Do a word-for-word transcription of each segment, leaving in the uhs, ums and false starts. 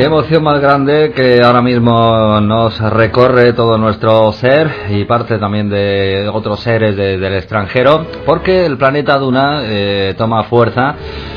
Qué emoción más grande que ahora mismo nos recorre todo nuestro ser y parte también de otros seres de, del extranjero, porque el planeta Duna eh, toma fuerza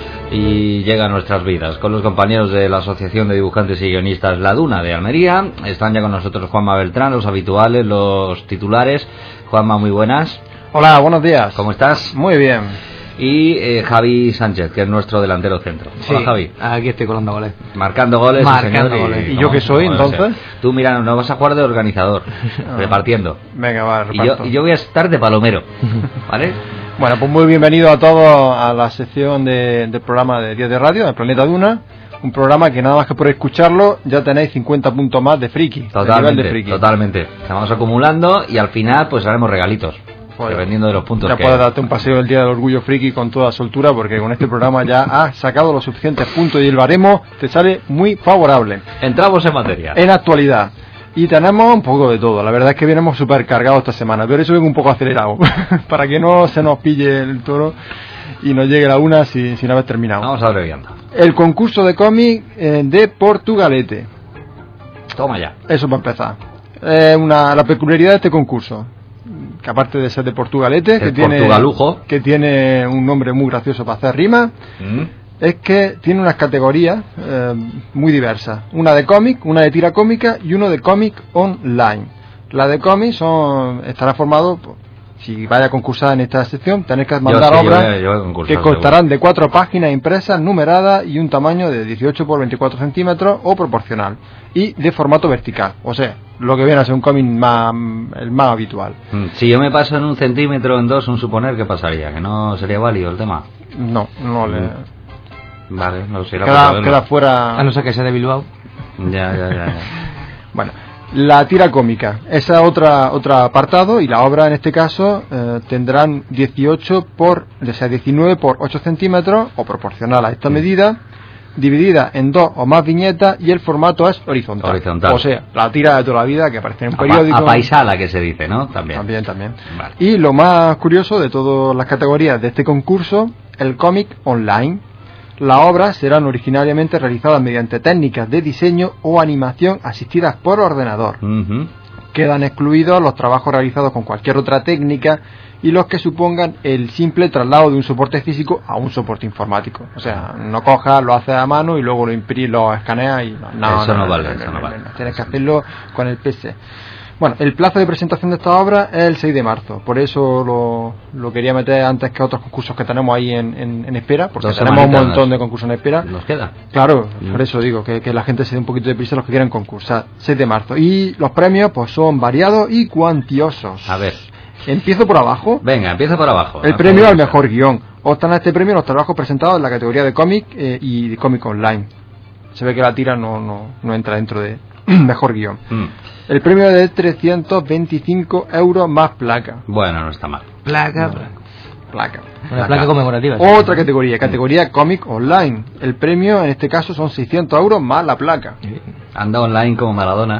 y llega a nuestras vidas. Con los compañeros de la Asociación de Dibujantes y Guionistas La Duna de Almería, están ya con nosotros Juanma Beltrán, los habituales, los titulares. Juanma, muy buenas. Hola, buenos días. ¿Cómo estás? Muy bien. Y eh, Javi Sánchez, que es nuestro delantero centro. Sí, hola, Javi. Aquí estoy colando goles. Marcando goles. Marcando señor, goles. ¿Y, ¿Y yo qué soy, entonces? Tú, mira, no vas a jugar de organizador, ah. repartiendo. Venga, va, reparto. Y yo, y yo voy a estar de palomero, ¿vale? Bueno, pues muy bienvenido a todos a la sección de, del programa de Días de Radio, del Planeta Duna. Un programa que nada más que por escucharlo ya tenéis cincuenta puntos más de friki. Totalmente, de friki. totalmente. Estamos acumulando y al final pues haremos regalitos. Pues, dependiendo de los puntos ya que... puedes darte un paseo el Día del Orgullo Friki con toda soltura, porque con este programa ya has sacado los suficientes puntos y el baremo te sale muy favorable. Entramos en materia. En actualidad. Y tenemos un poco de todo. La verdad es que venimos súper cargados esta semana, pero eso vengo un poco acelerado, para que no se nos pille el toro y nos llegue la una sin, sin haber terminado. Vamos abreviando. El concurso de cómic eh, de Portugalete. Toma ya. Eso para empezar. Eh, una, la peculiaridad de este concurso, que aparte de ser de Portugalete, que tiene, que tiene un nombre muy gracioso para hacer rimas, mm. es que tiene unas categorías eh, muy diversas. Una de cómic, una de tira cómica y uno de cómic online. La de cómic son, estará formado, si vaya a concursar en esta sección, tenéis que mandar yo sí, obras yo voy a, yo voy a concursar, que constarán de cuatro páginas impresas, numeradas y un tamaño de dieciocho por veinticuatro centímetros o proporcional y de formato vertical, o sea, lo que viene a ser un cómic más, el más habitual. Si yo me paso en un centímetro en dos, un suponer, ¿qué pasaría? ¿Que no sería válido el tema? No, no le... Vale, no sé. Queda, queda fuera... A no ser que sea de Bilbao. Ya, ya, ya, ya. Bueno, la tira cómica, esa otra otro apartado, y la obra en este caso eh, tendrán dieciocho por, o sea, diecinueve por ocho centímetros, o proporcional a esta medida, dividida en dos o más viñetas, y el formato es horizontal. Horizontal. O sea, la tira de toda la vida que aparece en un periódico. A paisala, que se dice, ¿no? También. También, también. Vale. Y lo más curioso de todas las categorías de este concurso, el cómic online. Las obras serán originariamente realizadas mediante técnicas de diseño o animación asistidas por ordenador. Uh-huh. Quedan excluidos los trabajos realizados con cualquier otra técnica y los que supongan el simple traslado de un soporte físico a un soporte informático. O sea, no cojas, lo haces a mano y luego lo imprimes, lo escaneas y no, no, eso no, no vale, no, eso no, no no, vale. no, tienes que hacerlo con el P C. Bueno, el plazo de presentación de esta obra es el seis de marzo, por eso lo, lo quería meter antes que otros concursos que tenemos ahí en, en, en espera, porque Dos tenemos un montón de concursos en espera. ¿Nos queda? Claro, mm. por eso digo, que, que la gente se dé un poquito de prisa los que quieran concursar. seis de marzo. Y los premios pues son variados y cuantiosos. A ver. Empiezo por abajo. Venga, empieza por abajo. El premio al mejor guión. Optan a este premio los trabajos presentados en la categoría de cómic eh, y de cómic online. Se ve que la tira no, no, no entra dentro de mejor guión. Mm. El premio de trescientos veinticinco euros más placa. Bueno, no está mal. Placa, no. placa. Placa. Una placa, placa conmemorativa. Otra categoría, categoría cómic online. El premio en este caso son seiscientos euros más la placa. Anda online como Maradona.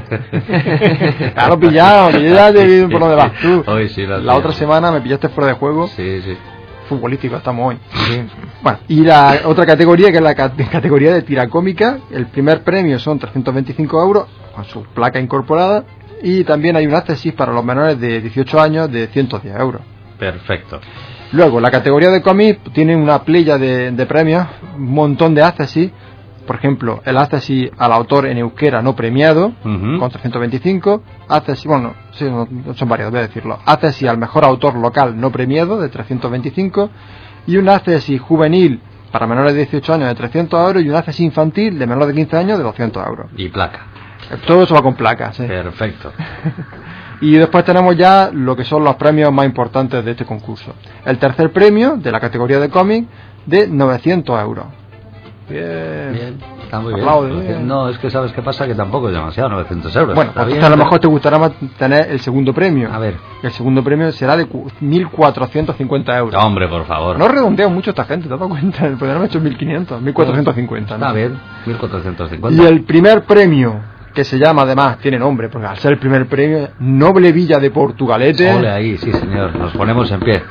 Claro, pillado, que yo ya te vi por donde vas tú. Hoy sí, la, la otra semana me pillaste fuera de juego. Sí, sí. Futbolístico estamos hoy. Sí. Bueno, y la otra categoría, que es la categoría de tira cómica, el primer premio son trescientos veinticinco euros con su placa incorporada, y también hay un accesis para los menores de dieciocho años de ciento diez euros. Perfecto. Luego, la categoría de cómic tiene una playa de, de premios, un montón de accesis. Por ejemplo, el accesis al autor en euskera no premiado, uh-huh. con trescientos veinticinco, accesis, bueno, sí, son varios, voy a decirlo, accesis al mejor autor local no premiado de trescientos veinticinco, y un accesis juvenil para menores de dieciocho años de trescientos euros, y un accesis infantil de menores de quince años de doscientos euros. Y placa. Todo eso va con placas, ¿eh? Perfecto. Y después tenemos ya lo que son los premios más importantes de este concurso. El tercer premio de la categoría de cómic de novecientos euros. Bien. Bien, está muy Aplaude, bien. No, es que sabes qué pasa, que tampoco es demasiado, novecientos euros. Bueno, pues bien, a lo mejor te gustará más tener el segundo premio. A ver. El segundo premio será de mil cuatrocientos cincuenta euros. No, hombre, por favor. No redondea mucho esta gente, ¿te has dado cuenta? El programa ha hecho mil quinientos, mil cuatrocientos cincuenta. Está ¿no? bien, mil cuatrocientos cincuenta. Y el primer premio, que se llama, además, tiene nombre, porque al ser el primer premio, Noble Villa de Portugalete. Ole ahí, sí señor, nos ponemos en pie.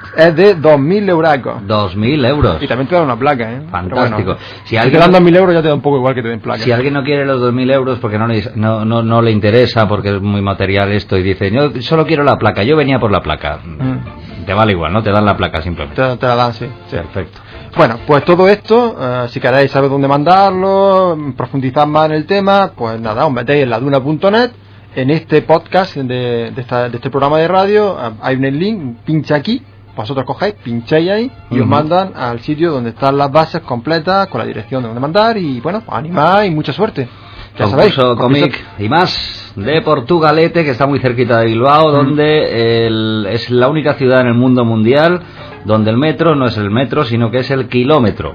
es de dos mil euracos. dos mil euros. Y también te dan una placa, ¿eh? Fantástico. Bueno, si, si alguien, te dan dos mil euros ya te da un poco igual que te den placa. Si alguien no quiere los dos mil euros porque no le, no, no, no le interesa, porque es muy material esto, y dice, yo solo quiero la placa, yo venía por la placa. Mm. Te vale igual, ¿no? Te dan la placa simplemente. Te, te la dan, sí. sí. Perfecto. Bueno, pues todo esto, uh, si queréis saber dónde mandarlo, profundizar más en el tema, pues nada, os metéis en laduna punto net. En este podcast de, de, esta, de este programa de radio uh, hay un link, pincha aquí, vosotros cogéis, pincháis ahí y uh-huh. os mandan al sitio donde están las bases completas con la dirección de donde mandar y bueno, pues animáis y mucha suerte. Ya sabéis, cómic y más de Portugalete, que está muy cerquita de Bilbao, mm. donde el, es la única ciudad en el mundo mundial donde el metro no es el metro, sino que es el kilómetro.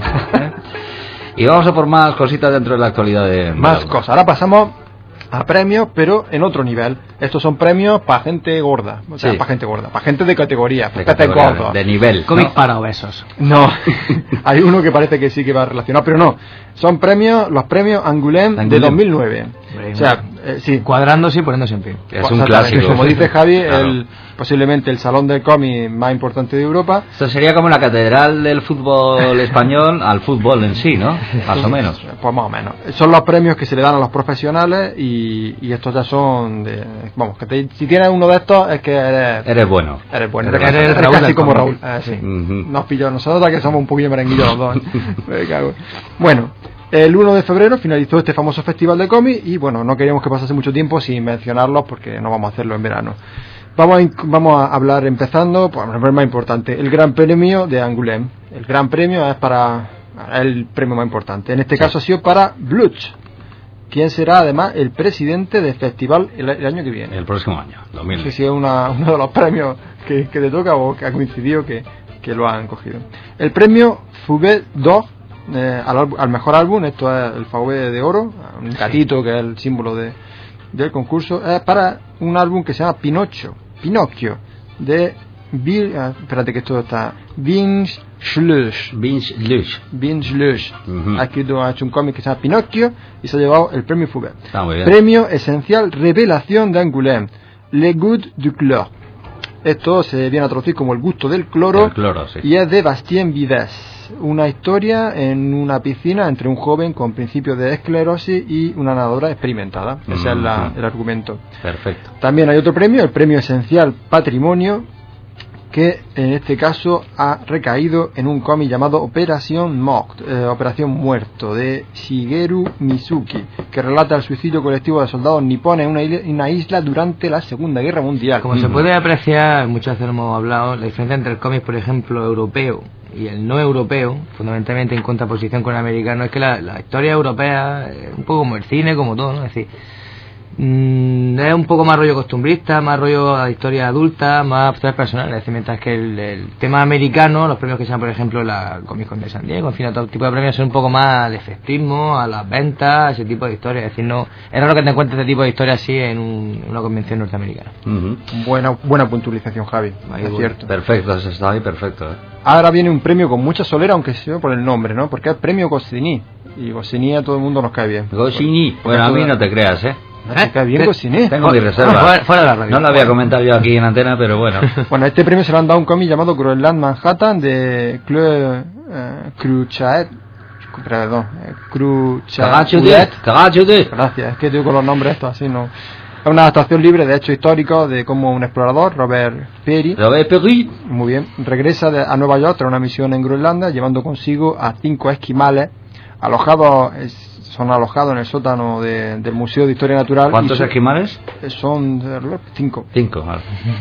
Y vamos a por más cositas dentro de la actualidad de... Más cosas. Ahora pasamos a premios, pero en otro nivel. Estos son premios para gente gorda, o sea, sí. para gente gorda, para gente de categoría, de, categoría, de, de nivel. Cómic ¿no? para obesos. No, hay uno que parece que sí que va relacionado, pero no. Son premios, los premios Angoulême, Angoulême. de dos mil nueve. O sea, eh, sí. Cuadrándose y poniéndose en pie. Es un clásico. Como dice Javi, claro. el, posiblemente el salón del cómic más importante de Europa. Esto sería como la catedral del fútbol español al fútbol en sí, ¿no? Más o menos. Pues más o menos. Son los premios que se le dan a los profesionales y, y estos ya son de... Vamos, que te, si tienes uno de estos es que eres... Eres bueno. Eres bueno. Eres, eres, eres, eres Raúl casi como Raúl. Ah, sí. Uh-huh. Nos pilló. Nosotros que somos un poquillo merenguillos los dos. Me cago. Bueno... El uno de febrero finalizó este famoso festival de cómic y bueno, no queríamos que pasase mucho tiempo sin mencionarlos porque no vamos a hacerlo en verano. Vamos a, vamos a hablar empezando por el más importante, el Gran Premio de Angoulême. El Gran Premio es para el premio más importante. En este caso ha sido para Bluch, quien será además el presidente del festival el, el año que viene. El próximo año, dos mil. No sé si es una, uno de los premios que, que te toca o que ha coincidido que, que lo han cogido. El premio Fouvet d'Or Eh, al, al mejor álbum, esto es el Fauve de oro, un gatito que es el símbolo de, del concurso, es para un álbum que se llama Pinocho, Pinocchio, de Bill, eh, espérate que esto está, Vince Schluch. Vince Schluch. Vince Schluch. Uh-huh. Ha escrito, ha hecho un cómic que se llama Pinocchio y se ha llevado el premio Fauve. Premio esencial revelación de Angoulême, Le Goût du Chlore. Esto se viene a traducir como el gusto del cloro, el cloro sí. Y es de Bastien Vives. Una historia en una piscina entre un joven con principios de esclerosis y una nadadora experimentada. Ese mm-hmm. es la, el argumento. Perfecto. También hay otro premio, el premio esencial patrimonio, que en este caso ha recaído en un cómic llamado Operación Mort, eh, Operación Muerto, de Shigeru Mizuki, que relata el suicidio colectivo de soldados nipones en una isla, una isla durante la Segunda Guerra Mundial. Como mm. se puede apreciar, muchas veces hemos hablado, la diferencia entre el cómic, por ejemplo, europeo y el no europeo, fundamentalmente en contraposición con el americano, es que la, la historia europea es un poco como el cine, como todo, ¿no? Es decir, mmm, es un poco más rollo costumbrista, más rollo a historia adulta, más personal, es decir, mientras que el, el tema americano, los premios que sean, por ejemplo, la Comic Con de San Diego, en fin, todo tipo de premios son un poco más al efectismo, a las ventas, ese tipo de historias, es decir, no es raro que te encuentres este tipo de historias así en un, una convención norteamericana. Uh-huh. Buena buena puntualización, Javi, ahí es bueno. Cierto. Perfecto, eso está ahí perfecto, ¿eh? Ahora viene un premio con mucha solera, aunque sea por el nombre, ¿no? Porque es premio Goscinny, y Goscinny a todo el mundo nos cae bien. Goscinny, bueno, a mí no te creas, ¿eh? No te cae bien Goscinny. Tengo mi reserva. Fuera, fuera de la radio. No la voy a comentar yo aquí en antena, pero bueno. Bueno, este premio se lo han dado a un cómic llamado Groenland Manhattan de Claude uh, Cruchaet. Perdón, eh, Cruchaet. Gracias, es que digo con los nombres estos así, no. Es una adaptación libre de hechos históricos de cómo un explorador, Robert Peary, Robert Peary. muy bien, regresa de, a Nueva York tras una misión en Groenlandia, llevando consigo a cinco esquimales alojados, es, son alojados en el sótano de, del Museo de Historia Natural. ¿Cuántos son, esquimales? Son cinco. Cinco, vale.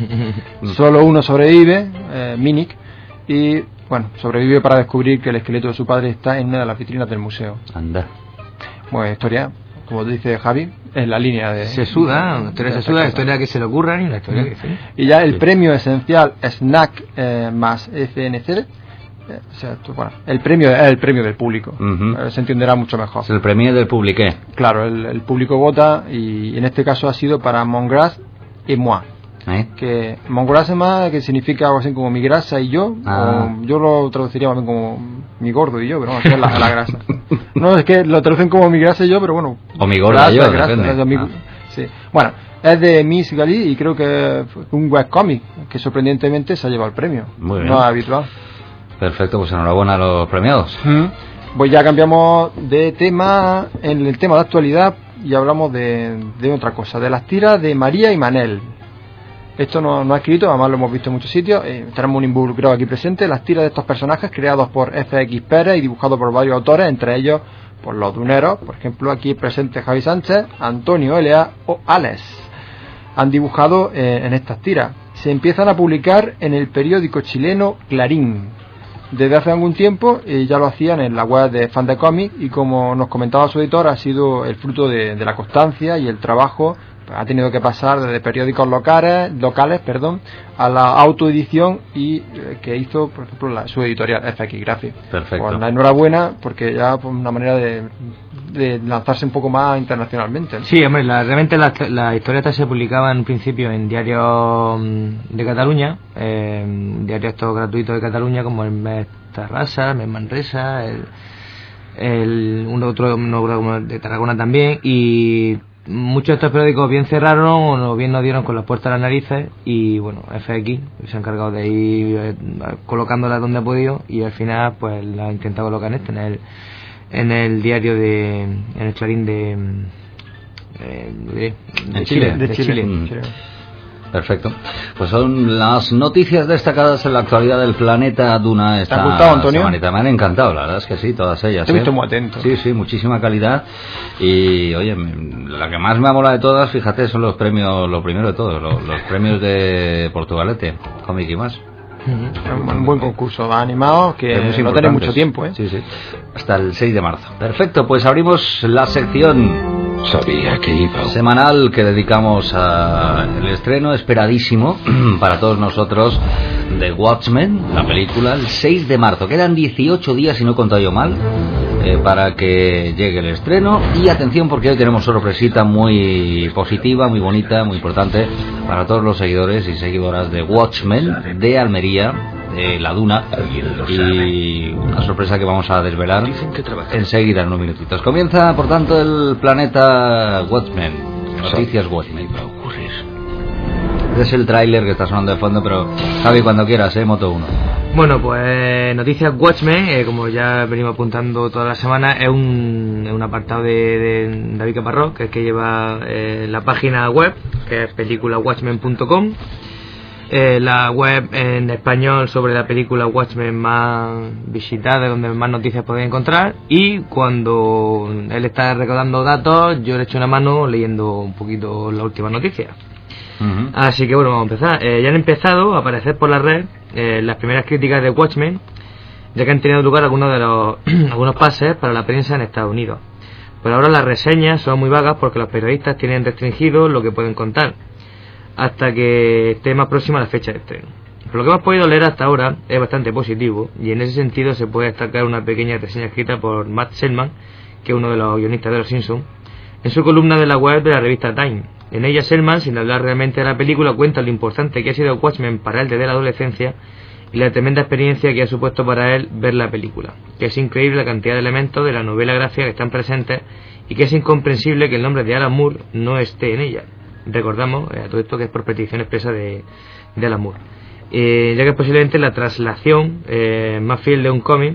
Solo uno sobrevive, eh, Minik, y bueno, sobrevive para descubrir que el esqueleto de su padre está en una de las vitrinas del museo. Anda. Bueno, historia, como dice Javi, es la línea de... Se suda, una historia se suda, la historia que se le ocurra y la historia que... Sí. Y ya el sí. premio esencial Snack eh, más F N C, eh, o sea, tú, bueno, el premio es el premio del público, uh-huh. se entenderá mucho mejor. Es el premio del público. Claro, el, el público vota y en este caso ha sido para Mongrass et moi. ¿Eh? Que Mongrasema, que significa algo así como mi grasa y yo, ah. o yo lo traduciría más bien como mi gordo y yo, pero bueno, es la, la grasa. No, es que lo traducen como mi grasa y yo, pero bueno. O mi gorda grasa, y yo, grasa, grasa, mi, ah. Sí. Bueno, es de Miss Galí y creo que es un webcómic que sorprendentemente se ha llevado el premio. Muy bien. No es habitual. Perfecto, pues enhorabuena a los premiados. Mm. Pues ya cambiamos de tema, en el tema de actualidad, y hablamos de, de otra cosa, de las tiras de María y Manel. Esto no, no ha escrito, además lo hemos visto en muchos sitios, eh, tenemos un involucrado aquí presente, las tiras de estos personajes creados por F X Pérez y dibujados por varios autores, entre ellos por los duneros, por ejemplo aquí presente Javi Sánchez, Antonio Elea o Alex, han dibujado eh, en estas tiras. Se empiezan a publicar en el periódico chileno Clarín. Desde hace algún tiempo eh, ya lo hacían en la web de Fan de Cómic y como nos comentaba su editor ha sido el fruto de, de la constancia y el trabajo. Ha tenido que pasar desde periódicos locales, locales perdón, a la autoedición y eh, que hizo, por ejemplo, la, su editorial F X Graphics. Perfecto. Pues la enhorabuena porque ya pues, una manera de, de lanzarse un poco más internacionalmente, ¿no? Sí, hombre, la, realmente las la historietas se publicaban en principio en diarios de Cataluña, eh, diarios estos gratuitos de Cataluña como el Mes Tarrasa, el Mes Manresa, el, el un otro uno de Tarragona también, y muchos de estos periódicos bien cerraron o bien nos dieron con las puertas a las narices y bueno, F X se ha encargado de ir eh, colocándolas donde ha podido y al final pues la ha intentado colocar en este, en el, en el diario de, en el Clarín de, eh, de, de Chile, Chile, de de Chile. Chile. Mm. Chile. Perfecto. Pues son las noticias destacadas en la actualidad del planeta Duna esta ¿Te ha gustado, Antonio? semanita. Me han encantado, la verdad es que sí, todas ellas. Te he visto ¿eh? muy atento. Sí, sí, muchísima calidad. Y, oye, la que más me ha molado de todas, fíjate, son los premios, lo primero de todos, los, los premios de Portugalete, cómic y más. Un, un buen concurso, va animado, que Es muy no tenéis importante. mucho tiempo, ¿eh? Sí, sí. Hasta el seis de marzo. Perfecto, pues abrimos la sección Sabía que iba. semanal que dedicamos al estreno esperadísimo para todos nosotros de Watchmen, la película, el seis de marzo. Quedan dieciocho días, si no he contado yo mal, eh, para que llegue el estreno. Y atención, porque hoy tenemos sorpresita muy positiva, muy bonita, muy importante para todos los seguidores y seguidoras de Watchmen, de Almería, de La Duna, y una sorpresa que vamos a desvelar enseguida en unos minutitos. Comienza, por tanto, el planeta Watchmen, noticias Watchmen. Es el tráiler que está sonando de fondo, pero Javi, cuando quieras, eh, Moto uno. Bueno, pues noticias Watchmen, eh, como ya venimos apuntando toda la semana, es un, es un apartado de, de David Caparrós, que es que lleva eh, la página web, que es película watchmen punto com. Eh, la web en español sobre la película Watchmen más visitada, donde más noticias podéis encontrar, y cuando él está recaudando datos yo le echo una mano leyendo un poquito las últimas noticias. Uh-huh. Así que bueno, vamos a empezar. Eh, ya han empezado a aparecer por la red eh, las primeras críticas de Watchmen, ya que han tenido lugar algunos de los algunos pases para la prensa en Estados Unidos. Por ahora las reseñas son muy vagas porque los periodistas tienen restringido lo que pueden contar hasta que esté más próxima la fecha de estreno. Por lo que hemos podido leer hasta ahora es bastante positivo, y en ese sentido se puede destacar una pequeña reseña escrita por Matt Selman, que es uno de los guionistas de Los Simpsons, en su columna de la web de la revista Time. En ella Selman, sin hablar realmente de la película, cuenta lo importante que ha sido Watchmen para él desde la adolescencia y la tremenda experiencia que ha supuesto para él ver la película, que es increíble la cantidad de elementos de la novela gráfica que están presentes y que es incomprensible que el nombre de Alan Moore no esté en ella. Recordamos eh, todo esto que es por petición expresa de, de Alan Moore, eh, ya que es posiblemente la traslación eh, más fiel de un cómic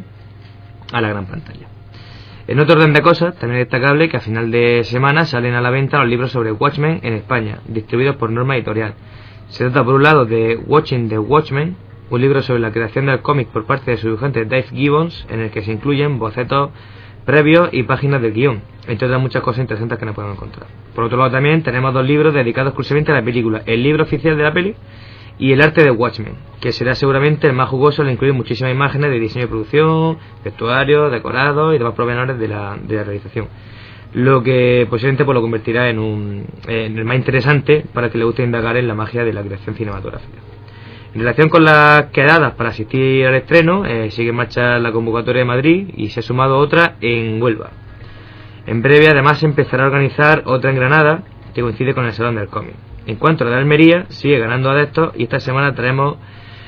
a la gran pantalla. En otro orden de cosas, también es destacable que a final de semana salen a la venta los libros sobre Watchmen en España, distribuidos por Norma Editorial. Se trata por un lado de Watching the Watchmen, un libro sobre la creación del cómic por parte de su dibujante Dave Gibbons, en el que se incluyen bocetos previos y páginas del guión, entre otras muchas cosas interesantes que no podemos encontrar. Por otro lado también tenemos dos libros dedicados exclusivamente a la película, el libro oficial de la peli y el arte de Watchmen, que será seguramente el más jugoso al incluir muchísimas imágenes de diseño de producción, vestuario, decorados y demás pormenores de la, de la realización, lo que posiblemente pues, lo convertirá en, un, en el más interesante para que le guste indagar en la magia de la creación cinematográfica. En relación con las quedadas para asistir al estreno, eh, sigue en marcha la convocatoria de Madrid y se ha sumado otra en Huelva. En breve además se empezará a organizar otra en Granada, que coincide con el Salón del Cómic. En cuanto a la de Almería, sigue ganando adeptos y esta semana traemos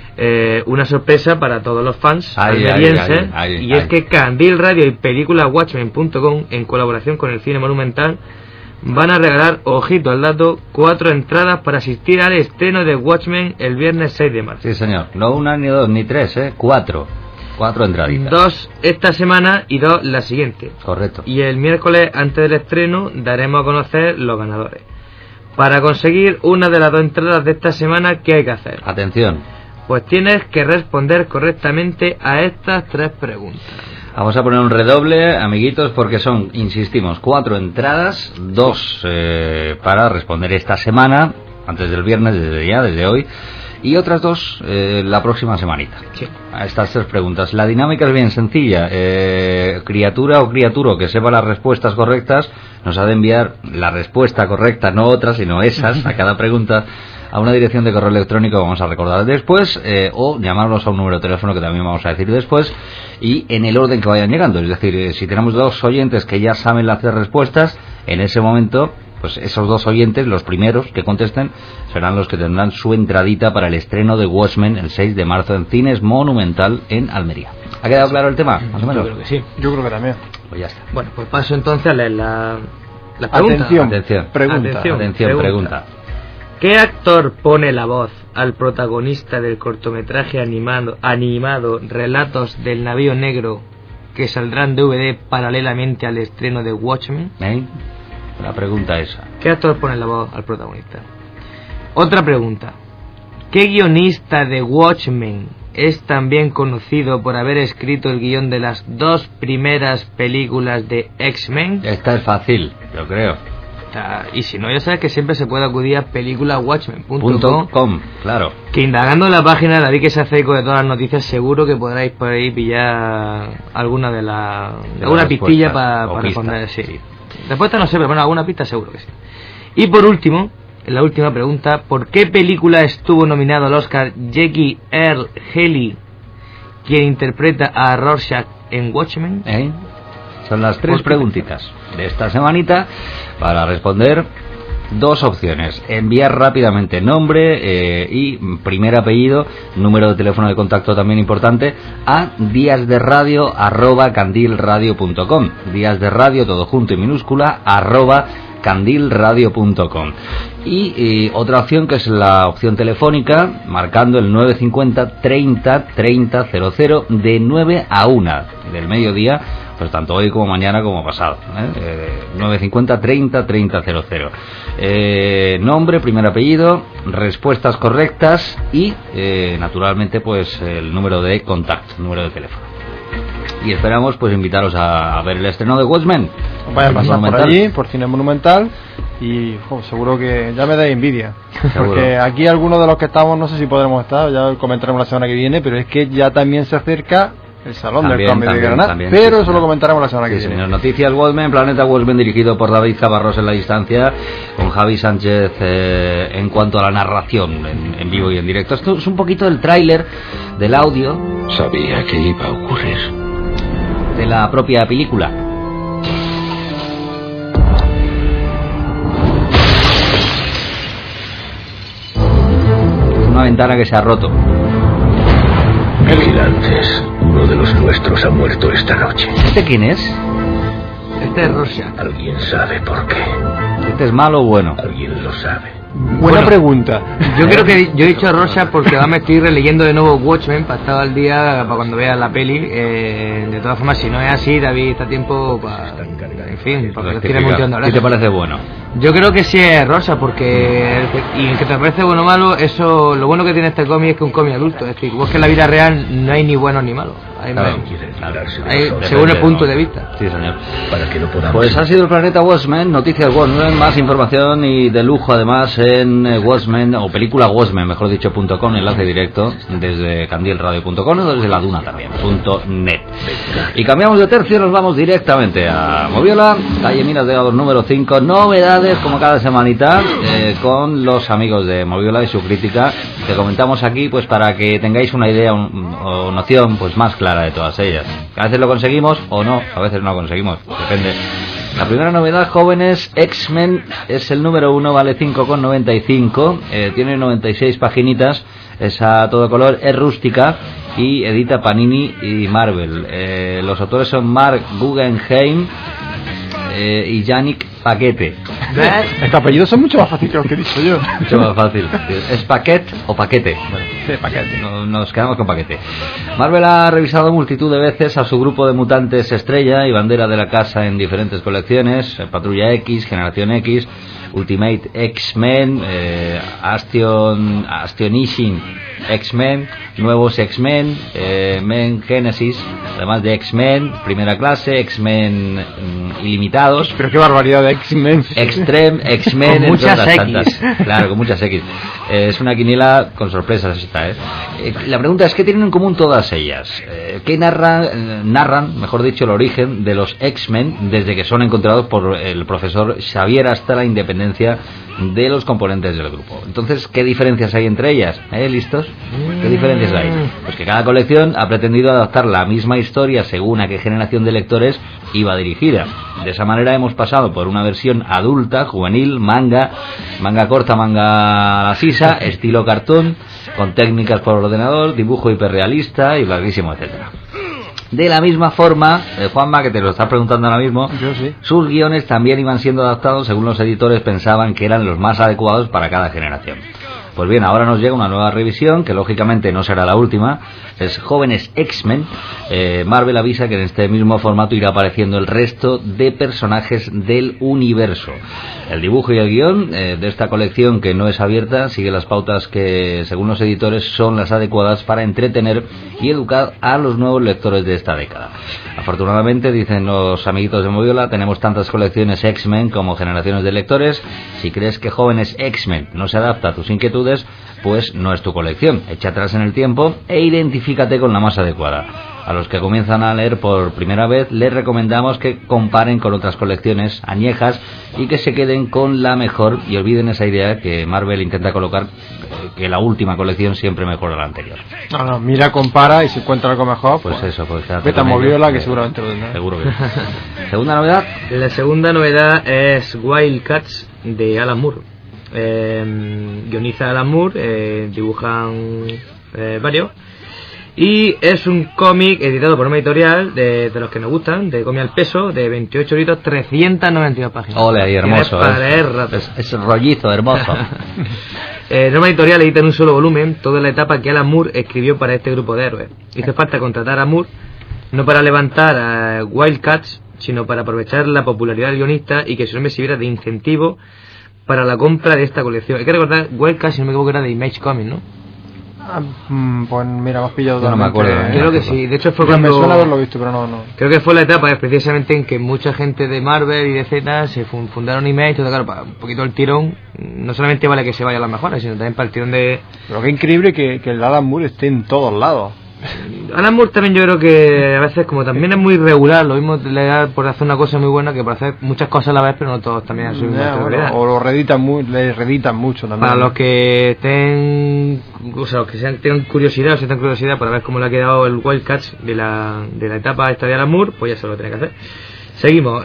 eh, una sorpresa para todos los fans ay, almerienses, ay, ay, ay, y es ay. que Candil Radio y película watchmen punto com, en colaboración con el Cine Monumental, van a regalar, ojito al dato, cuatro entradas para asistir al estreno de Watchmen el viernes seis de marzo. Sí, señor. No una, ni dos, ni tres, ¿eh? Cuatro. Cuatro entraditas. Dos esta semana y dos la siguiente. Correcto. Y el miércoles, antes del estreno, daremos a conocer los ganadores. Para conseguir una de las dos entradas de esta semana, ¿qué hay que hacer? Atención. Pues tienes que responder correctamente a estas tres preguntas. Vamos a poner un redoble, amiguitos, porque son, insistimos, cuatro entradas, dos eh, para responder esta semana, antes del viernes, desde ya, desde hoy, y otras dos eh, la próxima semanita. Sí. A estas tres preguntas. La dinámica es bien sencilla. Eh, criatura o criaturo que sepa las respuestas correctas nos ha de enviar la respuesta correcta, no otras, sino esas, a cada pregunta, a una dirección de correo electrónico que vamos a recordar después, eh, o llamarnos a un número de teléfono que también vamos a decir después, y en el orden que vayan llegando. Es decir, eh, si tenemos dos oyentes que ya saben las tres respuestas, en ese momento, pues esos dos oyentes, los primeros que contesten, serán los que tendrán su entradita para el estreno de Watchmen el seis de marzo en Cines Monumental en Almería. ¿Ha quedado claro el tema? Más o menos. Yo creo que sí. Yo creo que también. Pues ya está. Bueno, pues paso entonces a leer la, la pregunta. Atención, Atención. pregunta. Atención. Atención, pregunta. ¿Qué actor pone la voz al protagonista del cortometraje animado, animado Relatos del Navío Negro, que saldrán D V D paralelamente al estreno de Watchmen? ¿Eh? La pregunta esa. ¿Qué actor pone la voz al protagonista? Otra pregunta. ¿Qué guionista de Watchmen es también conocido por haber escrito el guión de las dos primeras películas de X-Men? Esta es fácil, yo creo. Y si no, ya sabes que siempre se puede acudir a película watchmen punto com, Punto com, claro. que indagando en la página, David, que se hace eco de todas las noticias, seguro que podréis por ahí pillar alguna de las De alguna la pistilla respuesta, para o pista, responder. Sí. sí. Respuesta no sé, pero bueno, alguna pista seguro que sí. Y por último, en la última pregunta, ¿por qué película estuvo nominado al Oscar Jackie Earle Haley, quien interpreta a Rorschach en Watchmen? ¿Eh? Son las tres preguntitas de esta semanita para responder. Dos opciones: enviar rápidamente nombre eh, y primer apellido, número de teléfono de contacto también importante, a días de radio arroba candilradio punto com. Días de radio, todo junto y minúscula, arroba candilradio punto com. Y, y otra opción, que es la opción telefónica, marcando el nueve cincuenta treinta treinta cero cero de nueve a una del mediodía, pues tanto hoy como mañana como pasado, ¿eh? Eh, nueve cincuenta treinta treinta cero cero. Eh, nombre, primer apellido, respuestas correctas y eh, naturalmente pues el número de contacto, número de teléfono. Y esperamos pues invitaros a, a ver el estreno de Watchmen. Vayan a pasar por allí, por Cine Monumental, y jo, seguro que ya me da envidia. Seguro. Porque aquí algunos de los que estamos, no sé si podremos estar, ya comentaremos la semana que viene, pero es que ya también se acerca el Salón También, del Cómic de también, Granada, también, pero sí, eso lo comentaremos la semana sí, que viene. Señor. Noticias Watchmen, Planeta Watchmen, dirigido por David Cabarros en la distancia, con Javi Sánchez eh, en cuanto a la narración en, en vivo y en directo. Esto es un poquito del tráiler, del audio. Sabía que iba a ocurrir. De la propia película. Es una ventana que se ha roto. Vigilantes, uno de los nuestros ha muerto esta noche. ¿Este quién es? Este es Rorschach. ¿Alguien sabe por qué? ¿Este es malo o bueno? ¿Alguien lo sabe? Buena Bueno, pregunta. Yo creo que yo he dicho a Rorschach porque ahora me estoy releyendo de nuevo Watchmen para estar al día para cuando vea la peli. Eh, de todas formas, si no es así, David está a tiempo para, en fin, para que lo tire mucho ¿Qué te parece bueno? Yo creo que sí es Rorschach porque y el que te parece bueno o malo, eso lo bueno que tiene este cómic es que es un cómic adulto, es decir, es que en la vida real no hay ni buenos ni malos. Hay, Claro. hay, según el punto de vista. Sí, señor. Para que no podamos... Pues ha sido el Planeta Watchmen, noticias Watchmen, más información y de lujo además en eh, Watchmen, o película Watchmen, mejor dicho, punto com, enlace directo desde candilradio punto com o desde la Duna también, punto net. Y cambiamos de tercio, nos vamos directamente a Moviola, calle Minas de Gados número cinco, novedades como cada semanita, eh, con los amigos de Moviola y su crítica, que comentamos aquí pues para que tengáis una idea un, o noción pues más clara de todas ellas. A veces lo conseguimos o no, a veces no lo conseguimos, depende. La primera novedad, jóvenes, X-Men es el número uno, vale cinco con noventa y cinco, eh, tiene noventa y seis paginitas, es a todo color, es rústica y edita Panini y Marvel. Eh, los autores son Mark Guggenheim eh, y Yannick Paquete. Estos apellidos son mucho más fáciles que los que he dicho yo. Mucho más fácil. ¿Es paquet o paquete? Bueno, sí, paquete. No, nos quedamos con paquete. Marvel ha revisado multitud de veces a su grupo de mutantes estrella y bandera de la casa en diferentes colecciones: Patrulla X, Generación X, Ultimate X-Men, eh, Astion, Astonishing X-Men, Nuevos X-Men, eh, Men Genesis, además de X-Men, Primera Clase, X-Men mm, Ilimitados. Pero qué barbaridad de X-Men. Extreme, X-Men, con muchas X. Tantas. Claro, con muchas X. Eh, es una quiniela con sorpresas esta, ¿eh? Eh, la pregunta es, ¿qué tienen en común todas ellas? Eh, ¿Qué narran, eh, narran, mejor dicho, el origen de los X-Men desde que son encontrados por el profesor Xavier hasta la independencia de los componentes del grupo? Entonces, ¿qué diferencias hay entre ellas? ¿Eh? ¿Listos? ¿Qué diferencias hay? Pues que cada colección ha pretendido adaptar la misma historia según a qué generación de lectores iba dirigida. De esa manera hemos pasado por una versión adulta, juvenil, manga, manga corta, manga a la sisa, estilo cartón, con técnicas por ordenador, dibujo hiperrealista y larguísimo, etcétera. De la misma forma, eh, Juanma, que te lo estás preguntando ahora mismo, yo sí. Sus guiones también iban siendo adaptados según los editores pensaban que eran los más adecuados para cada generación. Pues bien, ahora nos llega una nueva revisión, que lógicamente no será la última, es Jóvenes X-Men. eh, Marvel avisa que en este mismo formato irá apareciendo el resto de personajes del universo. El dibujo y el guión eh, de esta colección, que no es abierta, sigue las pautas que, según los editores, son las adecuadas para entretener y educar a los nuevos lectores de esta década. Afortunadamente, dicen los amiguitos de Moviola, tenemos tantas colecciones X-Men como generaciones de lectores. Si crees que Jóvenes X-Men no se adapta a tus inquietudes, pues no es tu colección. Echa atrás en el tiempo e identifícate con la más adecuada. A los que comienzan a leer por primera vez, les recomendamos que comparen con otras colecciones añejas y que se queden con la mejor y olviden esa idea que Marvel intenta colocar, que la última colección siempre mejora la anterior. No, no, mira, compara y si encuentra algo mejor, pues, pues eso, pues vete a Moviola, que seguramente lo tendrá. Seguro que sí. ¿Segunda novedad? La segunda novedad es Wildcats de Alan Moore. Eh, guioniza Alan Moore, eh, dibujan eh, varios. Y es un cómic editado por una editorial de, de los que nos gustan, de Cómic al Peso, de veintiocho libritos, trescientas noventa y dos páginas. Ole, ahí, hermoso. ¿eh? Es, es rollizo, hermoso. eh, Norma Editorial edita en un solo volumen toda la etapa que Alan Moore escribió para este grupo de héroes. Hizo falta contratar a Moore, no para levantar a Wildcats, sino para aprovechar la popularidad del guionista y que su nombre sirviera de incentivo para la compra de esta colección. Hay que recordar, Wildcats, si no me equivoco, era de Image Comics, ¿no? Ah, pues mira, me has pillado. Yo no me acuerdo. ¿eh? Creo que sí. De hecho fue ya cuando... me suena haberlo visto, pero no, no. Creo que fue la etapa es precisamente en que mucha gente de Marvel y de Z se fundaron Image, entonces claro, para un poquito el tirón, no solamente vale que se vaya a las mejores, sino también para el tirón de... Pero qué increíble que, que el Alan Moore esté en todos lados. Alan Moore también yo creo que a veces como también es muy regular, lo mismo le da por hacer una cosa muy buena que por hacer muchas cosas a la vez, pero no todos también a su misma bueno, o lo reeditan muy, le reeditan mucho también. Para los que estén, o sea, los que sean, tengan curiosidad o si tengan curiosidad para ver cómo le ha quedado el Wildcats de la, de la etapa esta de Alan Moore, pues ya se lo tiene que hacer. Seguimos.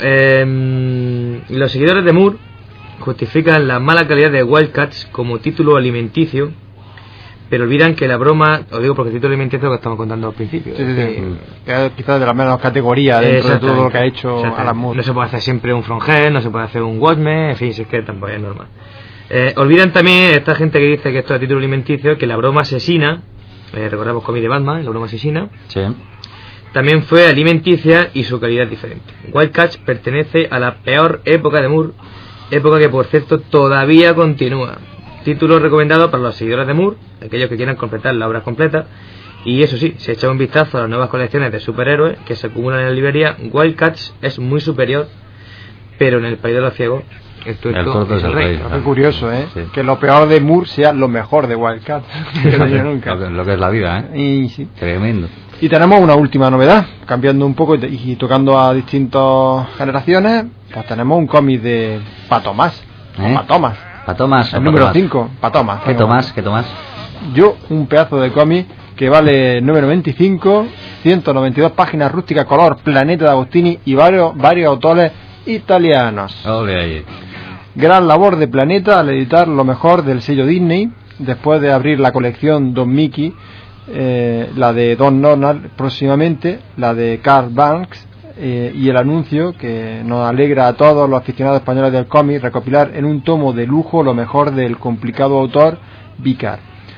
Eh, los seguidores de Moore justifican la mala calidad de Wildcats como título alimenticio, pero olvidan que la broma, os digo porque el título alimenticio es lo que estamos contando al principio. Sí, sí, sí. Que quizás de la menos categoría dentro de todo lo que ha hecho Alan Moore. No se puede hacer siempre un From Hell, no se puede hacer un Watchmen, en fin, es que tampoco es normal. Eh, olvidan también esta gente que dice que esto es título alimenticio, que la broma asesina, eh, recordamos cómic de Batman, la broma asesina, sí, también fue alimenticia y su calidad es diferente. Wildcats pertenece a la peor época de Moore, época que por cierto todavía continúa. Título recomendado para los seguidores de Moore, aquellos que quieran completar la obra completa. Y eso sí, si echan un vistazo a las nuevas colecciones de superhéroes que se acumulan en la librería, Wildcats es muy superior, pero en el país de los ciegos, esto, el esto es el rey. Es curioso, ¿eh? Sí. Que lo peor de Moore sea lo mejor de Wildcats. nunca. Lo, que, lo que es la vida, ¿eh? Y, sí. Tremendo. Y tenemos una última novedad, cambiando un poco y, y tocando a distintas generaciones, pues tenemos un cómic de Patomás. ¿Eh? Patomás. Patomas. El número cinco, Patomas. ¿Qué tomas? ¿Qué tomas? Yo, un pedazo de cómic que vale número veinticinco, ciento noventa y dos páginas, rústica, color, Planeta de Agostini y varios, varios autores italianos. Okay. Gran labor de Planeta al editar lo mejor del sello Disney, después de abrir la colección Don Mickey, eh, la de Don Nornal próximamente, la de Carl Banks, eh, y el anuncio que nos alegra a todos los aficionados españoles del cómic recopilar en un tomo de lujo lo mejor del complicado autor Vicar,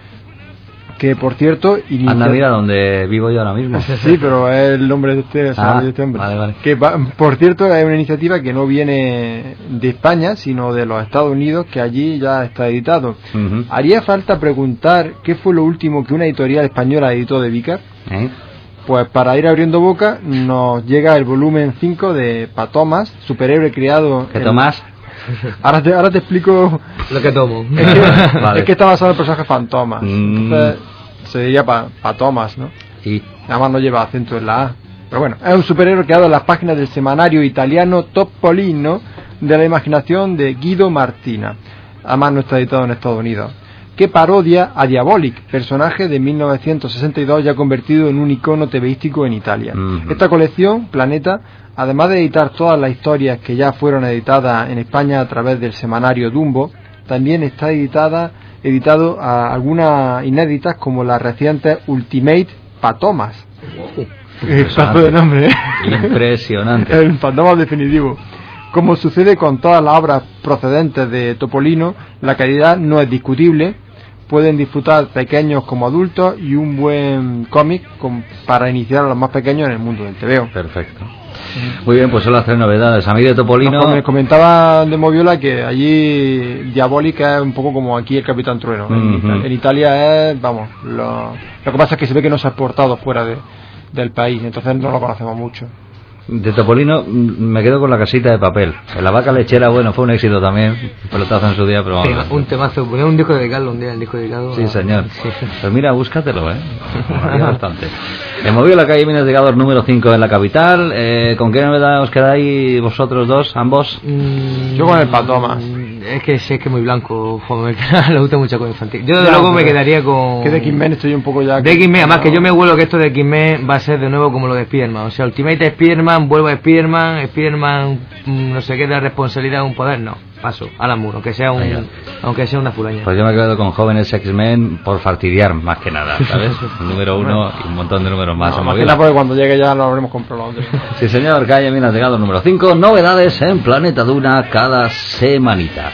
que por cierto inicia... Anda, mira donde vivo yo ahora mismo. Sí, pero es el nombre de usted, o sea, ah, de este hombre. Vale, vale. Que va, por cierto es una iniciativa que no viene de España sino de los Estados Unidos, que allí ya está editado. Uh-huh. Haría falta preguntar qué fue lo último que una editorial española editó de Vicar. ¿Eh? Pues para ir abriendo boca nos llega el volumen cinco de Pa Thomas, superhéroe creado... ¿Qué en... tomas? Ahora te, ahora te explico lo que tomo. Es que, vale. Es que está basado en el personaje Fantomas. Mm. Entonces se diría Pa, pa Thomas, ¿no? Sí. Además no lleva acento en la A. Pero bueno, es un superhéroe creado en las páginas del semanario italiano Topolino de la imaginación de Guido Martina. Además no está editado en Estados Unidos. Que parodia a Diabolic, personaje de mil novecientos sesenta y dos ya convertido en un icono tebeístico en Italia. Uh-huh. Esta colección, Planeta, además de editar todas las historias que ya fueron editadas en España a través del semanario Dumbo, también está editada, editado a algunas inéditas como las recientes Ultimate Pa Thomas. Impresionante. De nombre, ¿eh? Impresionante. El Pa Thomas definitivo. Como sucede con todas las obras procedentes de Topolino, la calidad no es discutible. Pueden disfrutar pequeños como adultos y un buen cómic con, para iniciar a los más pequeños en el mundo del tebeo. Perfecto. Muy bien, pues son las tres novedades. A mí de Topolino... No, me comentaba de Moviola que allí Diabólica es un poco como aquí el Capitán Trueno. Uh-huh. En, en Italia es, vamos, lo, lo que pasa es que se ve que no se ha exportado fuera de, del país, entonces no lo conocemos mucho. De Topolino me quedo con La casita de papel. La vaca lechera, bueno, fue un éxito también, un pelotazo en su día, pero vamos. Un temazo, poner un disco dedicado un día, el disco dedicado. Sí, señor. Sí. Pues mira, búscatelo, ¿eh? Bastante. Me movió la calle Minas de Gador número cinco en la capital. Eh, ¿Con qué novedad os quedáis vosotros dos, ambos? Mm, Yo con el Pa Thomas. Es que sé que es muy blanco, joder, le gusta mucho con infantil. Yo de luego me quedaría con... Que de X-Men estoy un poco ya... De X-Men, además que yo me vuelo que esto de X-Men va a ser de nuevo como lo de Spider-Man. O sea, Ultimate Spider-Man, vuelvo a Spider-Man, Spider-Man no sé qué, de responsabilidad de un poder, no. Paso, Alan Moore, aunque sea un, aunque sea una fulaña. Pues yo me quedo con Jóvenes X-Men por fastidiar más que nada, ¿sabes? Número uno y un montón de números más. No, más que nada porque cuando llegue ya lo habremos comprado. Sí, señor, calle Minas de Gador número cinco, novedades en Planeta Duna cada semanita.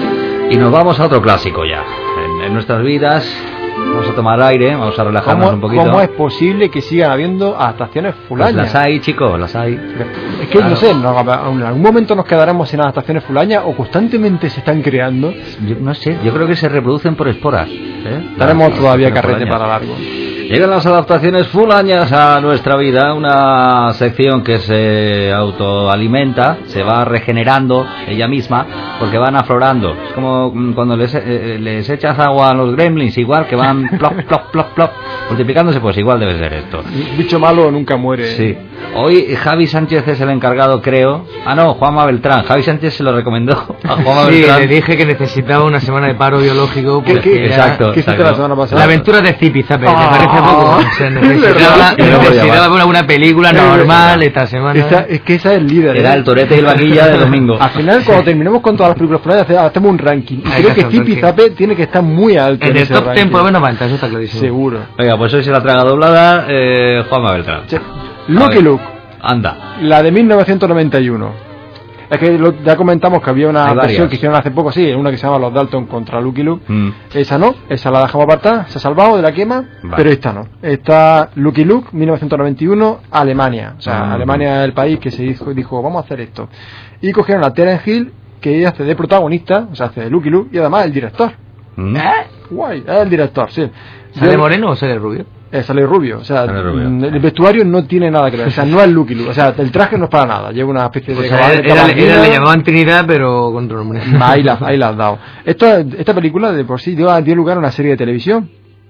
Y nos vamos a otro clásico ya. En, en nuestras vidas vamos a tomar aire, vamos a relajarnos ¿Cómo, un poquito. ¿Cómo es posible que sigan habiendo adaptaciones fulañas? Pues las hay, chicos, las hay. Es que claro. No sé, no, en algún momento nos quedaremos sin adaptaciones fulañas o constantemente se están creando. Yo no sé, yo creo que se reproducen por esporas. ¿eh? Tenemos todavía carrete para largo. Llegan las adaptaciones fulañas a nuestra vida, una sección que se autoalimenta, se va regenerando ella misma, porque van aflorando. Es como cuando les, eh, les echas agua a los gremlins, igual que van plop, plop, plop, plop, multiplicándose, pues igual debe ser esto. Bicho malo nunca muere. Sí. Hoy Javi Sánchez es el encargado, creo. Ah, no, Juanma Beltrán. Javi Sánchez se lo recomendó a Juanma sí, Beltrán. Le dije que necesitaba una semana de paro biológico. ¿Qué, qué, exacto, ¿qué exacto. La semana pasada? La aventura de Zipi Zape, oh, ¿te parece poco? O sea, necesitaba, necesitaba una, una película normal esta semana. Esa, es que esa es el líder. Era ¿eh? el Torete y el Vaquilla de domingo. Al final, cuando terminemos con todas las películas fulañas, hacemos un ranking. Y creo que Zipi Zape tiene que estar muy alto. En, en el ese top ranking. ten por lo menos va, eso está clarísimo. Seguro. Venga, pues hoy se la traga doblada eh, Juanma Beltrán. Sí. Lucky Luke. Anda. La de mil novecientos noventa y uno. Es que lo, ya comentamos que había una versión que hicieron hace poco, sí, una que se llama Los Dalton contra Lucky Luke. Mm. Esa no, esa la dejamos apartada, se ha salvado de la quema, vale. Pero esta no. Esta Lucky Luke, mil novecientos noventa y uno, Alemania. O sea, mm. Alemania es el país que se dijo, dijo, vamos a hacer esto. Y cogieron a Terence Hill, que ella hace de protagonista, o sea, hace de Lucky Luke, y además el director. Mm. ¿Eh? Guay, es el director, sí. ¿Sale moreno o sale rubio? Eh, sale rubio, o sea, rubio. El vestuario no tiene nada que ver, o sea, no es Lucky Luke, o sea, el traje no es para nada, lleva una especie de... O sea, era, era, era, le llamaban Trinidad, pero con otro nombre. Ahí la, ahí la has dado. Esta, esta película de por sí dio, dio lugar a una serie de televisión,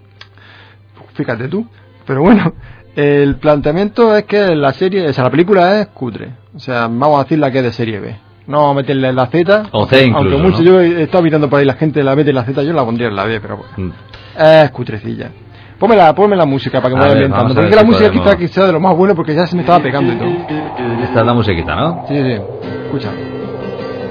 fíjate tú, pero bueno, el planteamiento es que la serie, o sea, la película es cutre, o sea, vamos a decir la que es de serie B. No meterle la Z, o C incluso, aunque mucho, ¿no? Yo he estado mirando por ahí la gente la mete en la Z, yo la pondría en la B, pero bueno, mm. es cutrecilla. Ponme la, ponme la música para que me vaya ambientando. Porque la si música podemos... quizá que sea de lo más bueno porque ya se me estaba pegando y todo. Esta es la musiquita, ¿no? Sí, sí. Escucha.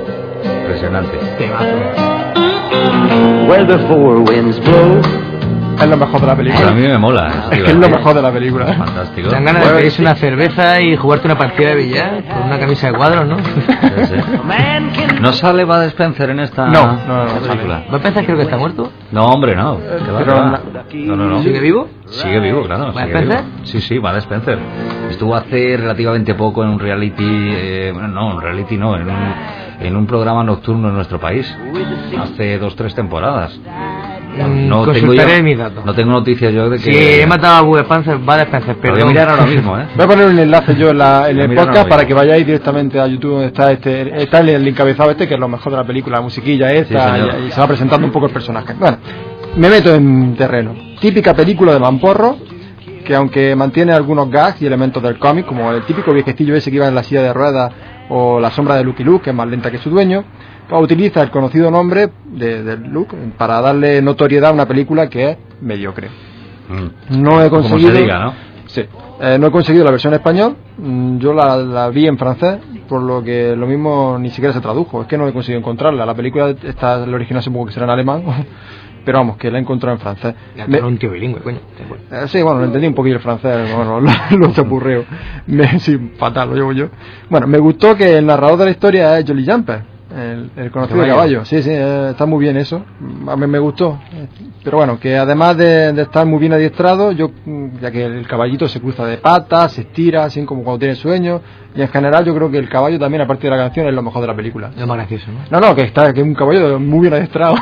Impresionante. Where the four winds blow, es lo mejor de la película. A mí me mola. Es, es que es lo mejor de la película. Fantástico. Te dan ganas de pedirse una cerveza y jugarte una partida de billar con una camisa de cuadros, ¿no? Sí, sí. ¿No sale Bud Spencer en esta no, no, no, película? ¿Bud Spencer creo que está muerto? No, hombre, no. ¿Qué va, Pero qué va? No, no, no. ¿Sigue vivo? Sigue vivo, claro. ¿Bud Sigue Spencer? vivo. Sí, sí, Bud Spencer. Estuvo hace relativamente poco en un reality, eh, bueno, no, un reality no, en un, en un programa nocturno en nuestro país. Hace dos, tres temporadas. No tengo, yo, mis datos. no tengo noticias yo de que... Sí, he matado a Bud Spencer, Bud Spencer, pero... Voy a mirar ahora mismo, ¿eh? Voy a poner un enlace yo en, la, en el podcast para mismo. que vayáis directamente a YouTube donde está este, está el encabezado este, que es lo mejor de la película, la musiquilla esta, sí, y, y se va presentando un poco el personaje. Bueno, me meto en terreno. Típica película de mamporro, que aunque mantiene algunos gags y elementos del cómic, como el típico viejecillo ese que iba en la silla de ruedas, o la sombra de Lucky Luke, que es más lenta que su dueño, utiliza el conocido nombre de, de Luke para darle notoriedad a una película que es mediocre. Mm. No he conseguido... Como se diga, ¿no? Sí. Eh, no he conseguido la versión en español, yo la, la vi en francés, por lo que lo mismo ni siquiera se tradujo, es que no he conseguido encontrarla. La película está, el original supongo que será en alemán, pero vamos, que la he encontrado en francés. Ya Me... un tío bilingüe, coño. Eh, sí, bueno, lo entendí un poquillo el francés, bueno, lo, lo chapurreo. Me, sí, fatal, lo llevo yo. Bueno, me gustó que el narrador de la historia es Jolly Jumper. El, el conocido caballo. caballo, sí, sí, eh, está muy bien eso. A mí me gustó. Pero bueno, que además de, de estar muy bien adiestrado, yo, ya que el caballito se cruza de patas, se estira, así como cuando tiene sueño. Y en general, yo creo que el caballo también, aparte de la canción, es lo mejor de la película. Lo más gracioso, ¿no? No, no, que está, que es un caballo muy bien adiestrado.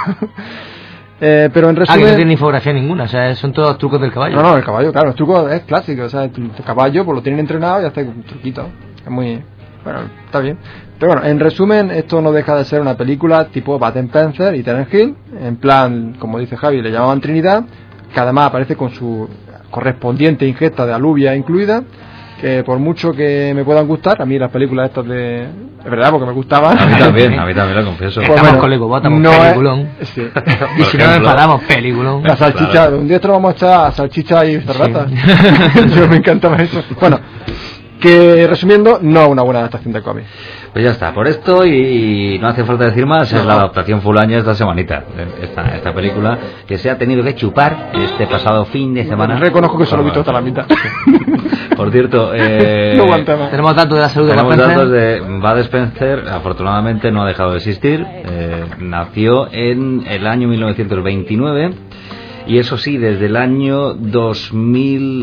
eh, pero en resumen. Ah, que no tiene infografía ninguna, o sea, son todos trucos del caballo. No, no, el caballo, claro, el truco es clásico, o sea, el caballo, pues lo tienen entrenado y hace un truquito. Es muy. Bueno, está bien. Pero bueno, en resumen, esto no deja de ser una película tipo Bud Spencer y Terence Hill, en plan, como dice Javi, le llamaban Trinidad, que además aparece con su correspondiente ingesta de alubia incluida, que por mucho que me puedan gustar, a mí las películas estas de... Es verdad, porque me gustaban. A mí también, a mí también lo confieso. Pues estamos bueno, con Lego, votamos no peliculón. Es, sí. Y si no nos enfadamos, peliculón. La salchicha, claro. Un día esto lo vamos a echar a salchicha y cerrata. Sí. Yo me encantaba eso. Bueno, que resumiendo, no una buena adaptación de cómic. Pues ya está, por esto y, y no hace falta decir más, no, es la adaptación full año esta semanita, esta, esta película que se ha tenido que chupar este pasado fin de semana. Bueno, reconozco que solo he visto hasta la mitad. Por cierto, eh, no aguanta más. Tenemos datos de la salud de Tenemos Bud datos de Bud Spencer, afortunadamente no ha dejado de existir, eh, nació en el año mil novecientos veintinueve. Y eso sí, desde el año dos mil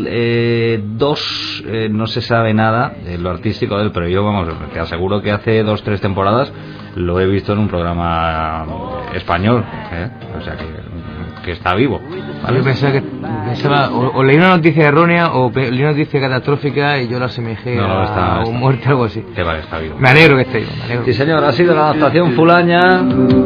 dos eh, no se sabe nada de lo artístico del, pero yo, vamos, te aseguro que hace dos, tres temporadas lo he visto en un programa español, ¿eh? O sea que, que está vivo, ¿vale? Yo pensaba que pensaba, o, o leí una noticia errónea o leí una noticia catastrófica y yo la asemejé no, no, está, a está, un muerte o algo así. Que vale, está vivo. Me alegro que esté vivo, me alegro. Sí, señor, ha sido la adaptación fulaña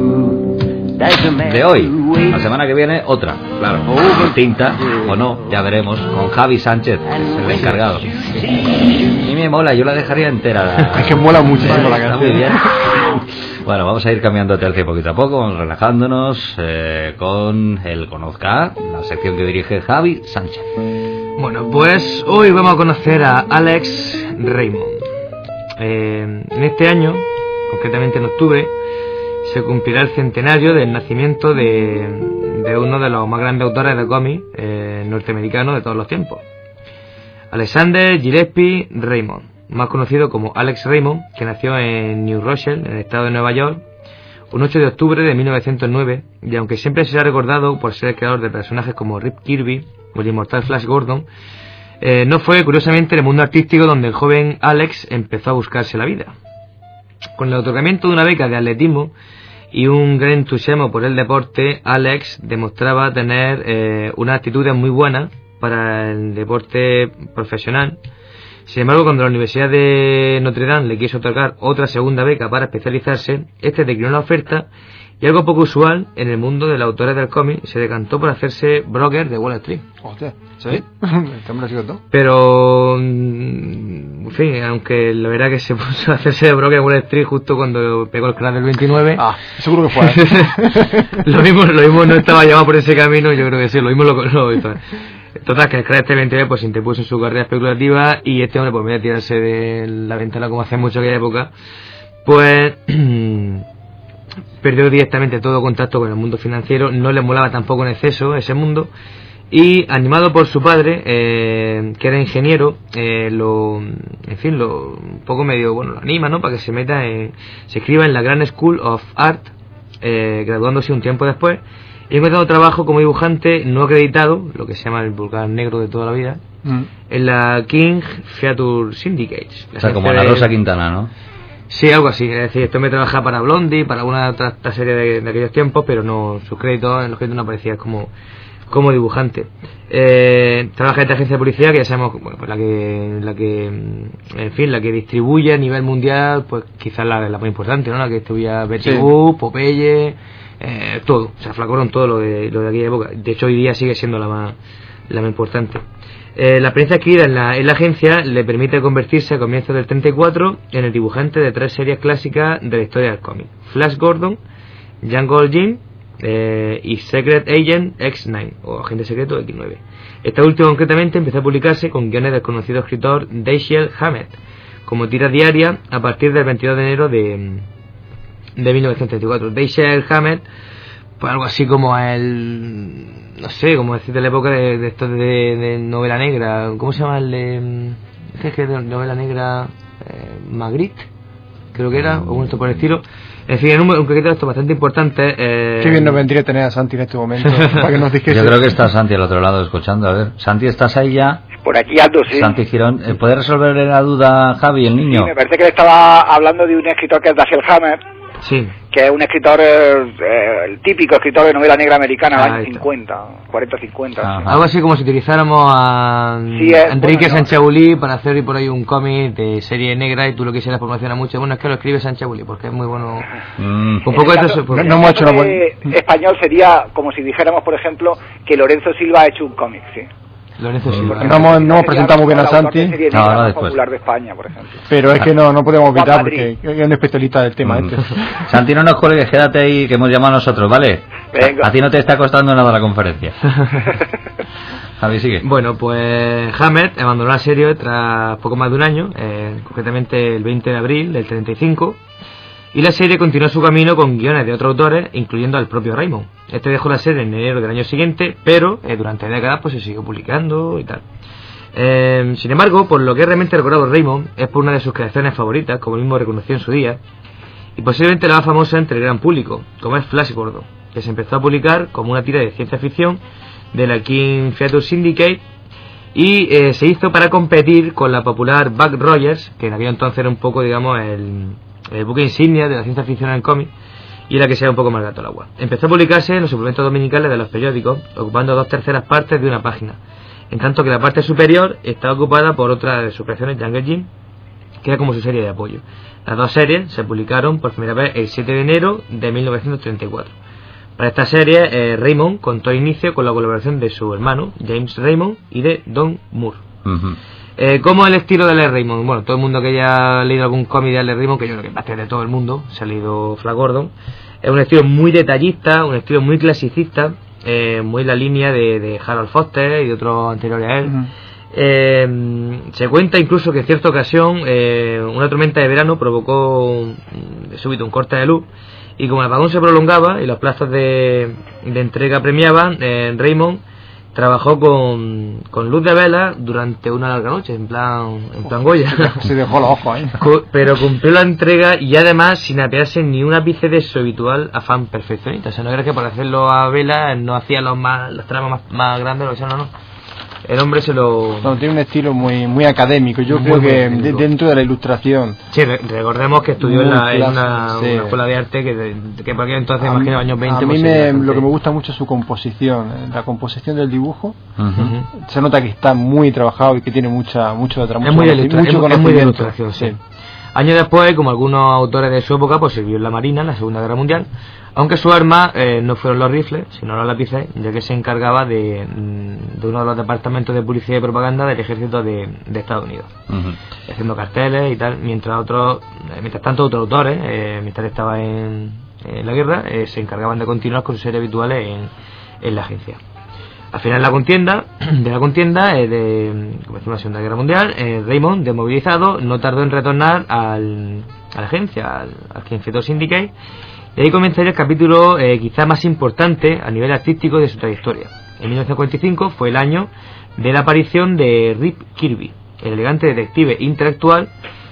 de hoy. La semana que viene otra, claro, distinta o no, ya veremos, con Javi Sánchez, que es el encargado. Y me mola, yo la dejaría entera. Es que mola muchísimo la canción. Muy bien. Bueno, vamos a ir cambiando de tercio poquito a poco, vamos relajándonos eh, con el Conozca, la sección que dirige Javi Sánchez. Bueno, pues hoy vamos a conocer a Alex Raymond. Eh, en este año, concretamente en octubre, se cumplirá el centenario del nacimiento de, de uno de los más grandes autores de cómics eh, norteamericanos de todos los tiempos, Alexander Gillespie Raymond, más conocido como Alex Raymond, que nació en New Rochelle, en el estado de Nueva York, un ocho de octubre de mil novecientos nueve, y aunque siempre se ha recordado por ser el creador de personajes como Rip Kirby o el inmortal Flash Gordon, eh, no fue curiosamente el mundo artístico donde el joven Alex empezó a buscarse la vida. Con el otorgamiento de una beca de atletismo y un gran entusiasmo por el deporte, Alex demostraba tener eh, unas actitudes muy buenas para el deporte profesional. Sin embargo, cuando la Universidad de Notre Dame le quiso otorgar otra segunda beca para especializarse, este declinó la oferta y, algo poco usual en el mundo de los autores del cómic, se decantó por hacerse broker de Wall Street. Hostia, ¿sí? Pero, en fin, aunque la verdad que se puso a hacerse de broker de Wall Street justo cuando pegó el crack del veintinueve. Ah, seguro que fue. lo mismo lo mismo no estaba llamado por ese camino, yo creo que sí, lo mismo lo... lo Total, que el crack del veintinueve pues se interpuso en su carrera especulativa y este hombre, pues en vez de tirarse de la ventana como hacía mucho en aquella época, pues perdió directamente todo contacto con el mundo financiero, no le molaba tampoco en exceso ese mundo, y animado por su padre, eh, que era ingeniero, eh, lo, en fin, lo, un poco medio, bueno, lo anima, ¿no?, para que se meta, en, se inscriba en la Grand School of Art, eh, graduándose un tiempo después, y encontrando trabajo como dibujante no acreditado, lo que se llama el vulgar negro de toda la vida, mm. en la King Feature Syndicate. O sea, como la Rosa Quintana, ¿no? Sí, algo así. Es decir, esto me trabaja para Blondie, para alguna otra, otra serie de, de aquellos tiempos, pero no, sus créditos, en los créditos no aparecía como, como dibujante. Eh, trabaja en esta agencia de publicidad que ya sabemos, bueno, pues la que, la que, en fin, la que distribuye a nivel mundial, pues quizás la, la más importante, ¿no? La que distribuía Betty Boop, sí. Popeye, eh, todo. O sea, Flagorón, todo lo de, lo de aquella época. De hecho, hoy día sigue siendo la más, la más importante. Eh, la experiencia adquirida en la, en la agencia le permite convertirse a comienzos del treinta y cuatro en el dibujante de tres series clásicas de la historia del cómic: Flash Gordon, Jungle Jim eh, y Secret Agent X nueve o Agente Secreto X nueve. Esta última concretamente empezó a publicarse con guiones del conocido escritor Dashiell Hammett como tira diaria a partir del veintidós de enero de, de mil novecientos treinta y cuatro. Dashiell Hammett, pues algo así como el, no sé, como decir de la época de, de esto de, de novela negra. ¿Cómo se llama el de, es que de novela negra? Eh, Magritte, creo que era, o esto por el estilo. En fin, en un, un concreto de esto bastante importante. Eh... Qué bien nos vendría tener a Santi en este momento para que nos dijese. Yo creo que está Santi al otro lado escuchando. A ver, Santi, ¿estás ahí ya? Por aquí ando, sí. Santi Girón, ¿puede resolverle la duda Javi, el niño? Sí, me parece que le estaba hablando de un escritor que es Dashiell Hammett. Sí. Que es un escritor, eh, el típico escritor de novela negra americana de los años cincuenta, cuarenta cincuenta. Sí. Algo así como si utilizáramos a sí, es, Enrique bueno, Sánchez Bulí para hacer y por ahí un cómic de serie negra y tú lo quisieras promocionar mucho. Bueno, es que lo escribe Sánchez Bulí porque es muy bueno. Mm. Un poco caso, eso. No, no hemos hecho una buena. Español sería como si dijéramos, por ejemplo, que Lorenzo Silva ha hecho un cómic, sí. Lorenzo Silva. No hemos no presentado muy bien a Santi. No, no, más popular de España, por ejemplo. Pero es que no, no podemos evitar porque es un especialista del tema. Mm. Este. Santi, no nos cuelgues, quédate ahí que hemos llamado a nosotros, ¿vale? Venga. A ti no te está costando nada la conferencia. Javi, sigue. Bueno, pues Hammett abandonó la serie tras poco más de un año, eh, concretamente el veinte de abril del treinta y cinco. Y la serie continuó su camino con guiones de otros autores, incluyendo al propio Raymond. Este dejó la serie en enero del año siguiente, pero eh, durante décadas pues se siguió publicando y tal. Eh, sin embargo, por lo que es realmente recordado Raymond, es por una de sus creaciones favoritas, como él mismo reconoció en su día, y posiblemente la más famosa entre el gran público, como es Flash Gordon, que se empezó a publicar como una tira de ciencia ficción de la King Feature Syndicate, y eh, se hizo para competir con la popular Buck Rogers, que en aquel entonces era un poco, digamos, el... el buque insignia de la ciencia ficción en el cómic y la que sea un poco más gato al agua. Empezó a publicarse en los suplementos dominicales de los periódicos, ocupando dos terceras partes de una página, en tanto que la parte superior está ocupada por otra de sus creaciones, Jungle Jim, que era como su serie de apoyo. Las dos series se publicaron por primera vez el siete de enero de mil novecientos treinta y cuatro. Para esta serie, eh, Raymond contó inicio con la colaboración de su hermano, James Raymond, y de Don Moore. Uh-huh. Eh, ¿Cómo es el estilo de L. Raymond? Bueno, todo el mundo que haya leído algún cómic de L. Raymond, que yo creo que parte de todo el mundo, se ha leído Flash Gordon, es un estilo muy detallista, un estilo muy clasicista, eh, muy en la línea de, de Harold Foster y de otros anteriores a él. Uh-huh. Eh, se cuenta incluso que en cierta ocasión eh, una tormenta de verano provocó de súbito un corte de luz, y como el apagón se prolongaba y los plazos de, de entrega premiaban, eh, Raymond trabajó con, con luz de vela durante una larga noche, en plan en plan Goya. Se dejó los ojos ahí. Pero cumplió la entrega y además sin apearse ni un ápice de su habitual afán perfeccionista. O sea, no crees que por hacerlo a vela no hacía los más los tramos más, más grandes, o sea, no, no. El hombre se lo... No, tiene un estilo muy muy académico, yo muy creo que de, dentro de la ilustración. Sí, re recordemos que estudió en, la, en una, sí. una escuela de arte que, de, que por aquel entonces, a imagino, años veinte... A mí me, lo que me gusta mucho es su composición, la composición del dibujo. Uh-huh. Se nota que está muy trabajado y que tiene mucha mucho, mucho, es muy de ilustra mucho es, es muy de ilustración, sí. sí. Años después, como algunos autores de su época, pues sirvió en la Marina en la Segunda Guerra Mundial, aunque su arma eh, no fueron los rifles, sino los lápices, ya que se encargaba de, de uno de los departamentos de publicidad y propaganda del ejército de, de Estados Unidos, uh-huh. haciendo carteles y tal, mientras otros, mientras tanto otros autores, eh, mientras estaba en, en la guerra, eh, se encargaban de continuar con sus series habituales en, en la agencia. Al final de la contienda, de la contienda eh, de como decimos, la Segunda Guerra Mundial, eh, Raymond, desmovilizado, no tardó en retornar al, a la agencia, al, al King Feature Syndicate, Y ahí comenzaría el capítulo eh, quizá más importante a nivel artístico de su trayectoria. En mil novecientos cuarenta y cinco fue el año de la aparición de Rip Kirby, el elegante detective intelectual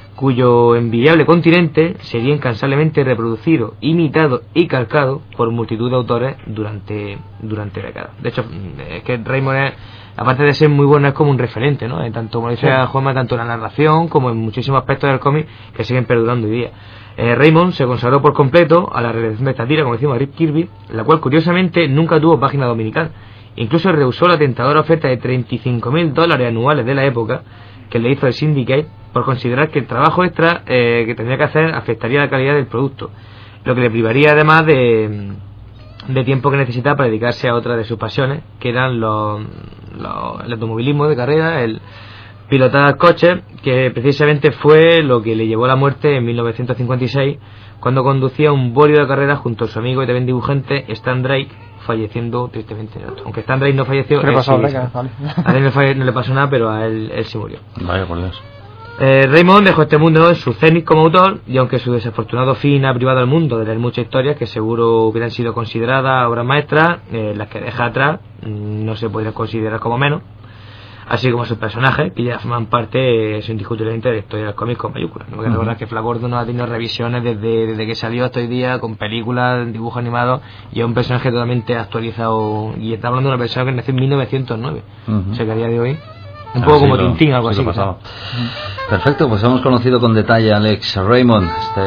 cuyo envidiable continente sería incansablemente reproducido, imitado y calcado por multitud de autores durante durante décadas. De hecho, es que Raymond es, aparte de ser muy bueno, es como un referente, ¿no? En tanto, como dice sí. Juanma, tanto en la narración como en muchísimos aspectos del cómic que siguen perdurando hoy día. Eh, Raymond se consagró por completo a la realización de esta tira, como decimos, a Rip Kirby, la cual curiosamente nunca tuvo página dominical. Incluso rehusó la tentadora oferta de treinta y cinco mil dólares anuales de la época que le hizo el Syndicate por considerar que el trabajo extra eh, que tendría que hacer afectaría la calidad del producto, lo que le privaría además de, de tiempo que necesitaba para dedicarse a otra de sus pasiones, que eran los, los, el automovilismo de carrera, el pilotar coches, que precisamente fue lo que le llevó a la muerte en mil novecientos cincuenta y seis, cuando conducía un bólido de carrera junto a su amigo y también dibujante Stan Drake, falleciendo tristemente. Aunque Stan Drake no falleció, él sí, Drake, vale. A él no, falle, no le pasó nada, pero a él, él se murió. Vaya por Dios. Eh, Raymond dejó este mundo en su cenit como autor, y aunque su desafortunado fin ha privado al mundo de leer muchas historias que seguro hubieran sido consideradas obras maestras, eh, las que deja atrás no se podrían considerar como menos, así como sus personajes, que ya forman parte, es indiscutiblemente, de la historia del cómic con mayúsculas. No hay que recordar que Flash Gordon no ha tenido revisiones desde, desde que salió hasta hoy día, con películas, dibujos animados, y es un personaje totalmente actualizado, y está hablando de una persona que nació en mil novecientos nueve, uh-huh. O sea que a día de hoy un poco como Tintín, algo así. Perfecto, pues hemos conocido con detalle a Alex Raymond,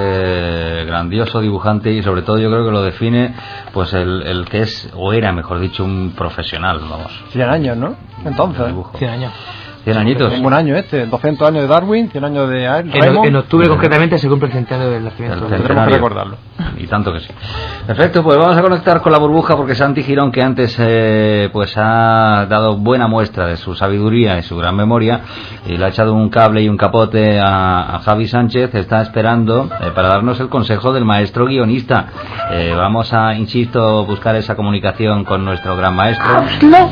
este grandioso dibujante, y sobre todo yo creo que lo define pues el, el que es, o era mejor dicho, un profesional, vamos. cien años, ¿no? Entonces. cien años. cien añitos. Un año este, doscientos años de Darwin, cien años de Raymond. En, en octubre concretamente se cumple el centenario del nacimiento. Tenemos que recordarlo. Y tanto que sí. Perfecto, pues vamos a conectar con la burbuja, porque Santi Girón, que antes eh, pues ha dado buena muestra de su sabiduría y su gran memoria, y le ha echado un cable y un capote a, a Javi Sánchez, está esperando eh, para darnos el consejo del maestro guionista. Eh, vamos a, insisto, buscar esa comunicación con nuestro gran maestro. Hazlo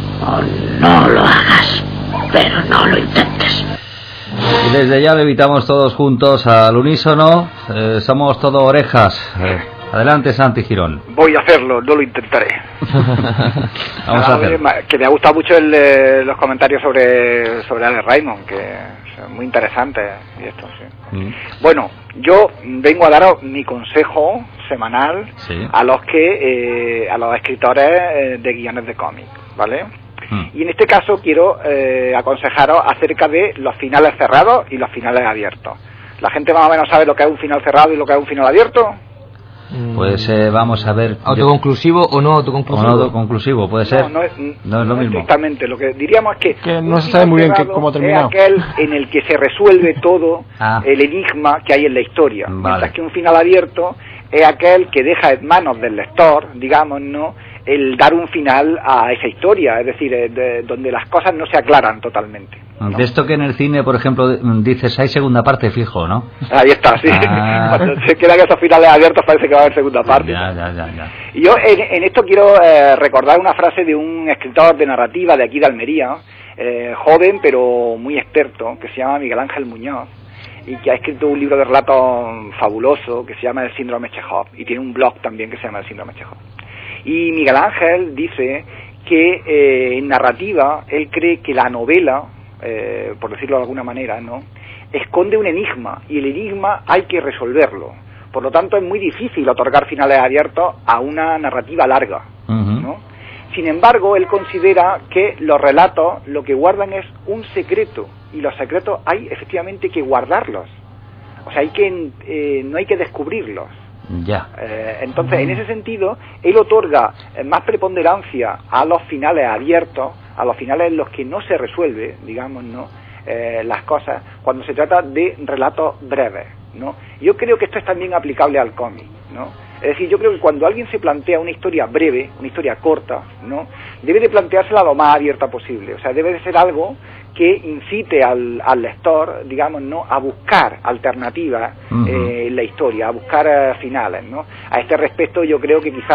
o no lo hagas, pero no lo intentes. Y desde ya lo evitamos todos juntos al unísono. Eh, somos todo orejas. Eh, adelante, Santi Girón. Voy a hacerlo, no lo intentaré. Vamos a hacer. Que me ha gustado mucho el, eh, los comentarios sobre sobre Alex Raymond, que son muy interesantes y esto, sí. Mm. Bueno, yo vengo a daros mi consejo semanal, sí, a los que eh, a los escritores eh, de guiones de cómic, ¿vale? Y en este caso quiero eh, aconsejaros acerca de los finales cerrados y los finales abiertos. ¿La gente más o menos sabe lo que es un final cerrado y lo que es un final abierto? Pues eh, vamos a ver... ¿Autoconclusivo o no autoconclusivo? O no autoconclusivo, puede ser. No, no es, no es lo no mismo. Exactamente, lo que diríamos es que... que no se sabe muy bien que, cómo termina. Es aquel en el que se resuelve todo ah. el enigma que hay en la historia. Vale. Mientras que un final abierto es aquel que deja en manos del lector, digamos, ¿no?, el dar un final a esa historia, es decir, de, de, donde las cosas no se aclaran totalmente, ¿no? De esto que en el cine, por ejemplo, dices, hay segunda parte fijo, ¿no? Ahí está, sí. Ah. Cuando se quedan esos finales abiertos parece que va a haber segunda parte. Ya, ya, ya, ya. Y yo en, en esto quiero eh, recordar una frase de un escritor de narrativa de aquí de Almería, eh, joven pero muy experto, que se llama Miguel Ángel Muñoz, y que ha escrito un libro de relatos fabuloso que se llama El síndrome Chekhov, y tiene un blog también que se llama El síndrome Chekhov. Y Miguel Ángel dice que eh, en narrativa él cree que la novela, eh, por decirlo de alguna manera, ¿no?, esconde un enigma, y el enigma hay que resolverlo. Por lo tanto es muy difícil otorgar finales abiertos a una narrativa larga, uh-huh. ¿no? Sin embargo, él considera que los relatos lo que guardan es un secreto, y los secretos hay efectivamente que guardarlos. O sea, hay que eh, no hay que descubrirlos. Ya. Eh, entonces, en ese sentido, él otorga eh, más preponderancia a los finales abiertos, a los finales en los que no se resuelve, digamos, ¿no?, eh, las cosas, cuando se trata de relatos breves, ¿no? Yo creo que esto es también aplicable al cómic, ¿no? Es decir, yo creo que cuando alguien se plantea una historia breve, una historia corta, ¿no?, debe de planteársela lo más abierta posible. O sea, debe de ser algo que incite al, al lector, digamos, ¿no?, a buscar alternativas uh-huh. eh, en la historia, a buscar uh, finales, ¿no? A este respecto yo creo que quizás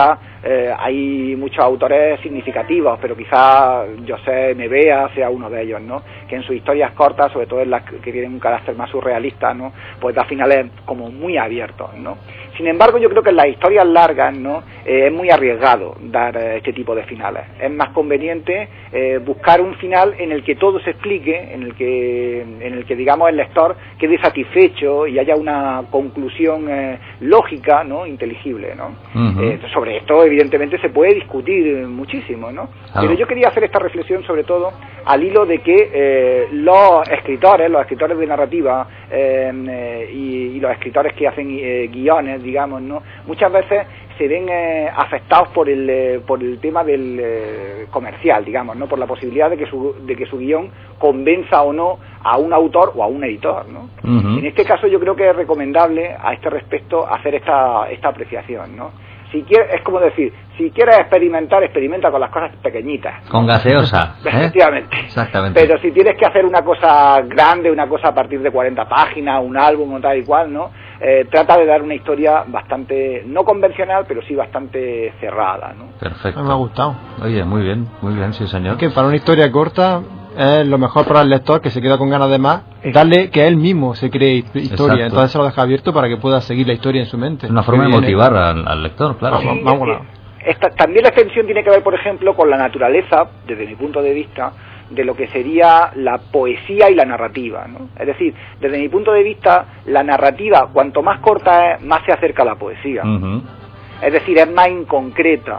eh, hay muchos autores significativos, pero quizás José Nevea sea uno de ellos, ¿no? Que en sus historias cortas, sobre todo en las que tienen un carácter más surrealista, ¿no? Pues da finales como muy abiertos, ¿no? Sin embargo, yo creo que en las historias largas, ¿no? Eh, es muy arriesgado dar eh, este tipo de finales. Es más conveniente eh, buscar un final en el que todo se explique, en el que, en el que digamos el lector quede satisfecho y haya una conclusión eh, lógica, ¿no? Inteligible, ¿no? Uh-huh. Eh, sobre esto, evidentemente, se puede discutir muchísimo, ¿no? Claro. Pero yo quería hacer esta reflexión, sobre todo, al hilo de que eh, los escritores, los escritores de narrativa eh, eh, y, y los escritores que hacen eh, guiones, digamos, ¿no? Muchas veces se ven eh, afectados por el eh, por el tema del eh, comercial, digamos, ¿no? Por la posibilidad de que su de que su guión convenza o no a un autor o a un editor, ¿no? Uh-huh. En este caso yo creo que es recomendable a este respecto hacer esta esta apreciación, ¿no? Si quieres, es como decir, si quieres experimentar, experimenta con las cosas pequeñitas. Con gaseosa. ¿eh? Efectivamente. Exactamente. Pero si tienes que hacer una cosa grande, una cosa a partir de cuarenta páginas, un álbum o tal y cual, ¿no? Eh, trata de dar una historia bastante, no convencional, pero sí bastante cerrada, ¿no? Perfecto. Me ha gustado. Oye, muy bien, muy bien, sí señor. Es que para una historia corta es lo mejor para el lector, que se queda con ganas de más, darle que él mismo se cree historia. Exacto. Entonces se lo deja abierto para que pueda seguir la historia en su mente. Es una forma de motivar al, al lector, claro. Sí, vamos, eh, esta, también la extensión tiene que ver, por ejemplo, con la naturaleza, desde mi punto de vista, de lo que sería la poesía y la narrativa, ¿no? Es decir, desde mi punto de vista, la narrativa, cuanto más corta es, más se acerca a la poesía. Uh-huh. Es decir, es más inconcreta.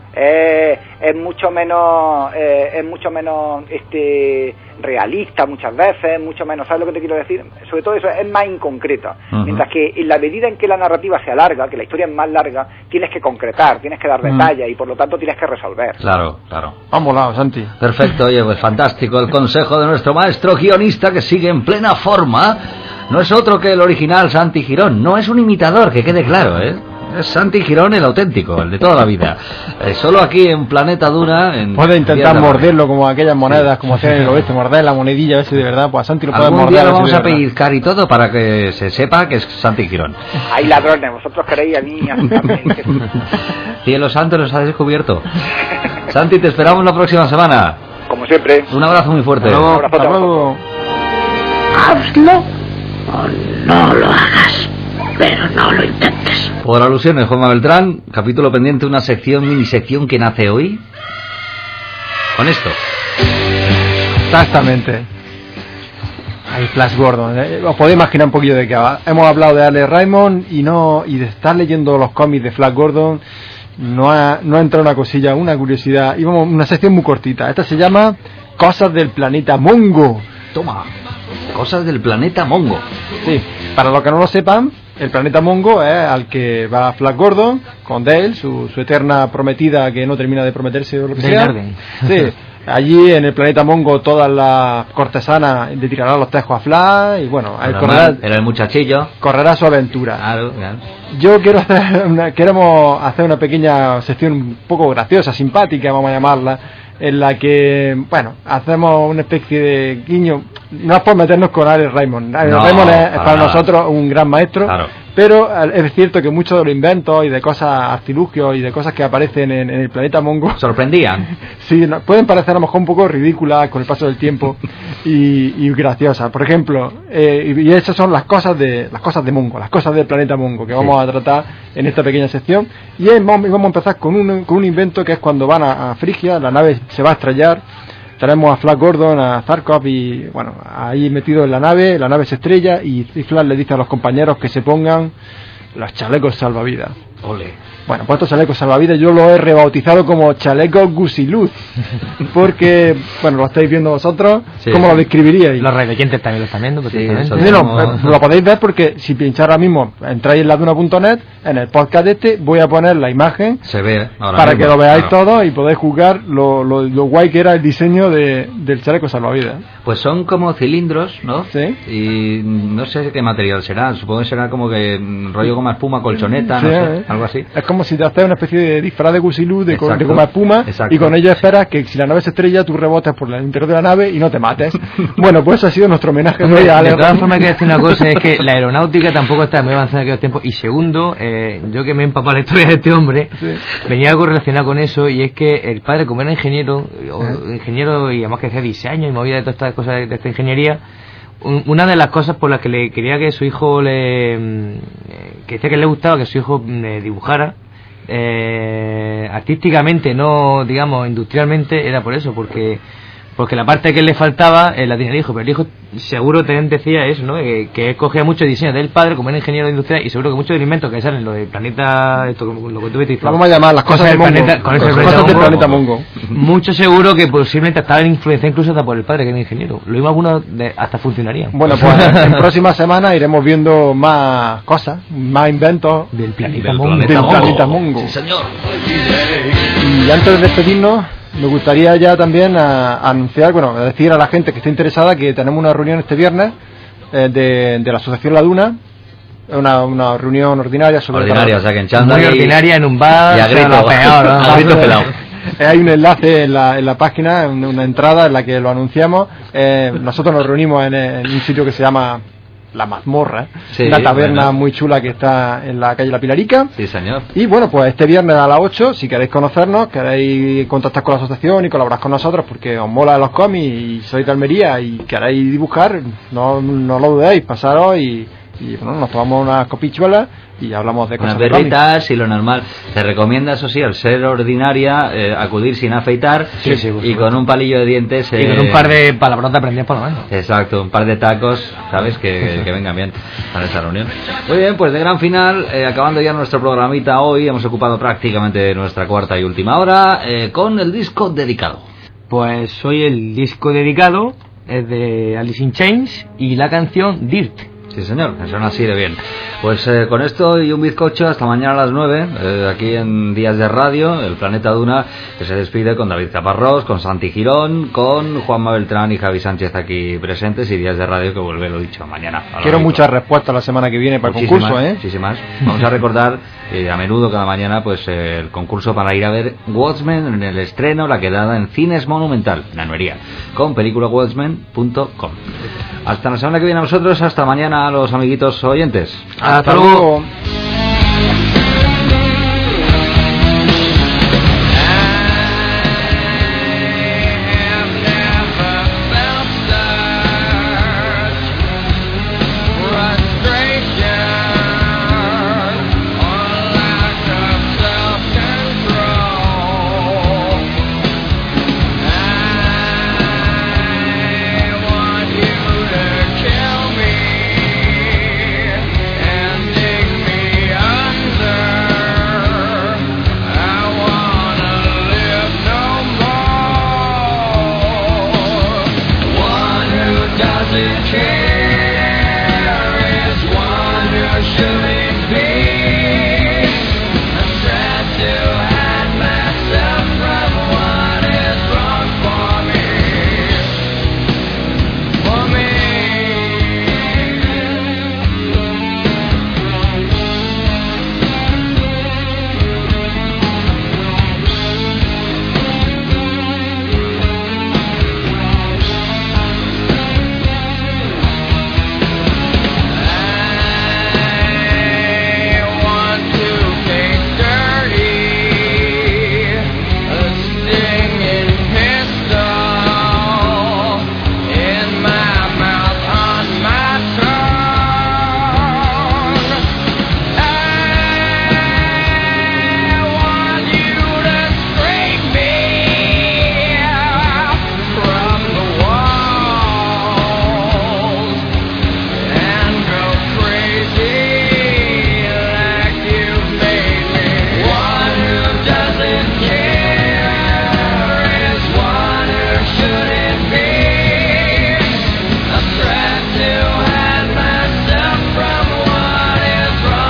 Eh, es mucho menos eh, es mucho menos este realista muchas veces, mucho menos, ¿sabes lo que te quiero decir? Sobre todo eso, es más inconcreta. Uh-huh. Mientras que en la medida en que la narrativa se alarga, que la historia es más larga, tienes que concretar, tienes que dar detalles uh-huh. y por lo tanto tienes que resolver. Claro, claro. Vamos, volado, Santi. Perfecto, oye, pues fantástico el consejo de nuestro maestro guionista, que sigue en plena forma. No es otro que el original Santi Girón, no es un imitador, que quede claro, ¿eh? Es Santi Girón el auténtico, el de toda la vida. Eh, solo aquí en Planeta Duna. En puede intentar morderlo como aquellas monedas, sí. Como hacían en el oeste, morder la monedilla, a ver si de verdad, pues a Santi lo puede morder. Algún día lo vamos a pellizcar y todo para que se sepa que es Santi Girón. Hay ladrones, vosotros queréis a mí aceptarme. Cielo santo, los ha descubierto. Santi, te esperamos la próxima semana. Como siempre. Un abrazo muy fuerte. Un abrazo. Hasta luego. Hazlo o no lo hagas, pero no lo intentes. Por alusiones, Juanma Beltrán, capítulo pendiente, una sección, mini sección que nace hoy. Con esto. Exactamente. Ahí Flash Gordon. ¿eh? Os podéis imaginar un poquillo de qué va. Hemos hablado de Alex Raymond y no y de estar leyendo los cómics de Flash Gordon. No ha, no ha entrado una cosilla, una curiosidad. Y vamos, una sección muy cortita. Esta se llama Cosas del planeta Mongo. Toma. Cosas del planeta Mongo. Sí, para los que no lo sepan, el planeta Mongo es al que va Flash Gordon con Dale, su, su eterna prometida que no termina de prometerse o lo que sea. Sí, allí en el planeta Mongo todas las cortesanas le tirarán los tejos a Flash y bueno, él correrá, era el muchachillo. Correrá su aventura. Claro, claro. Yo quiero hacer una, queremos hacer una pequeña sección un poco graciosa, simpática, vamos a llamarla, en la que, bueno, hacemos una especie de guiño. No es por meternos con Alex Raymond. Alex no, Raymond es para, para nosotros un gran maestro, claro. Pero es cierto que muchos de los inventos y de cosas, artilugios y de cosas que aparecen en, en el planeta Mongo sorprendían. Sí, no, pueden parecer a lo mejor un poco ridículas con el paso del tiempo y, y graciosas. Por ejemplo, eh, y esas son las cosas de las cosas de Mongo, las cosas del planeta Mongo que vamos sí. a tratar en esta pequeña sección. Y es, vamos, vamos a empezar con un, con un invento que es cuando van a, a Frigia, la nave se va a estrellar. Tenemos a Flash Gordon, a Zarkov y bueno, ahí metido en la nave, la nave se estrella y Flash le dice a los compañeros que se pongan los chalecos salvavidas. Ole. Bueno, pues estos chalecos salvavidas yo lo he rebautizado como chalecos gusiluz, porque, bueno, lo estáis viendo vosotros, sí. ¿Cómo lo describiríais? Los radioyentes también lo están viendo, sí, sí, no, lo podéis ver porque si pincháis ahora mismo, entráis en la duna punto net, en el podcast este, voy a poner la imagen se ve ahora para mismo, que lo veáis claro. Todo y podáis juzgar lo, lo, lo guay que era el diseño de, del chaleco salvavidas. Pues son como cilindros, ¿no? Sí. Y no sé qué material será, supongo que será como que rollo como espuma colchoneta, sí, no sé, eh. algo así. Es como como si te haces una especie de disfraz de gusilú, de, Exacto. de goma espuma, Exacto. y con ello esperas que si la nave se estrella, tú rebotes por el interior de la nave y no te mates. Bueno, pues ha sido nuestro homenaje. Hombre, hoy a de Alex todas Ron. formas hay que decir una cosa, es que la aeronáutica tampoco está muy avanzada en aquellos tiempos, y segundo, eh, yo que me he empapado la historia de este hombre, Sí. venía algo relacionado con eso, y es que el padre, como era ingeniero, o ingeniero y además que hacía diseño y movía de todas estas cosas de, de esta ingeniería, un, una de las cosas por las que le quería que su hijo le, mm, que decía que le gustaba que su hijo mm, dibujara, eh, artísticamente, no digamos industrialmente, era por eso, porque porque la parte que le faltaba eh, la tenía el hijo, pero el hijo seguro también decía eso, ¿no? Eh, que él cogía mucho diseño del padre como era ingeniero industrial, y seguro que muchos elementos que salen lo del planeta, esto, lo que tú ves, La vamos a llamar las cosas, del del planeta, Mongo. con eso Las del cosas del planeta planeta Mongo. mucho seguro que posiblemente estaba influenciado incluso hasta por el padre, que era ingeniero. Lo mismo algunos de, hasta funcionarían. Bueno, pues en próximas semanas iremos viendo más cosas, más inventos del planeta Del Mongo. planeta del Mongo. planeta Mongo. Sí, señor. Y antes de despedirnos, me gustaría ya también a, a anunciar, bueno, a decir a la gente que esté interesada que tenemos una reunión este viernes eh, de, de la Asociación La Duna, una, una reunión ordinaria sobre Ordinaria, o sea que en chándal Muy y- ordinaria en un bar, y a o sea, grito. lo peor, ¿no? A grito pelado. Eh, Hay un enlace en la, en la página, una, una entrada en la que lo anunciamos. Eh, nosotros nos reunimos en, en un sitio que se llama La Mazmorra, Sí, una taberna bueno. muy chula que está en la calle La Pilarica. Sí, señor. Y bueno, pues este viernes a las ocho, si queréis conocernos, queréis contactar con la asociación y colaborar con nosotros porque os mola los cómics y sois de Almería y queréis dibujar, no, no lo dudéis, pasaros y, y bueno, nos tomamos unas copichuelas y hablamos de Unas cosas de cómics. berritas y lo normal. Se recomienda, eso sí, al ser ordinaria, eh, acudir sin afeitar Sí, sí, por y supuesto. con un palillo de dientes. Y eh, con un par de palabrotas aprendidas por lo menos. Exacto, un par de tacos, ¿sabes? Que, que vengan bien para esta reunión. Muy bien, pues de gran final, eh, acabando ya nuestro programita hoy, hemos ocupado prácticamente nuestra cuarta y última hora eh, con el disco dedicado. Pues hoy el disco dedicado es de Alice in Chains y la canción Dirt. Sí, señor, que suena así de bien. Pues eh, con esto y un bizcocho, hasta mañana a las nueve, eh, aquí en Días de Radio, el Planeta Duna, que se despide con David Caparrós, con Santi Girón, con Juanma Beltrán y Javi Sánchez aquí presentes, y Días de Radio que vuelve, lo dicho, mañana. a las Quiero ocho. muchas respuestas la semana que viene para el Muchísimas, concurso, ¿eh? muchísimas. Vamos a recordar eh, a menudo cada mañana pues eh, el concurso para ir a ver Watchmen en el estreno, la quedada en Cines Monumental, en Almería, con película watchmen punto com. Hasta la semana que viene a vosotros, hasta mañana a los amiguitos oyentes. Hasta luego.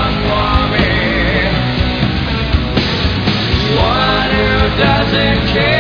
doesn't care.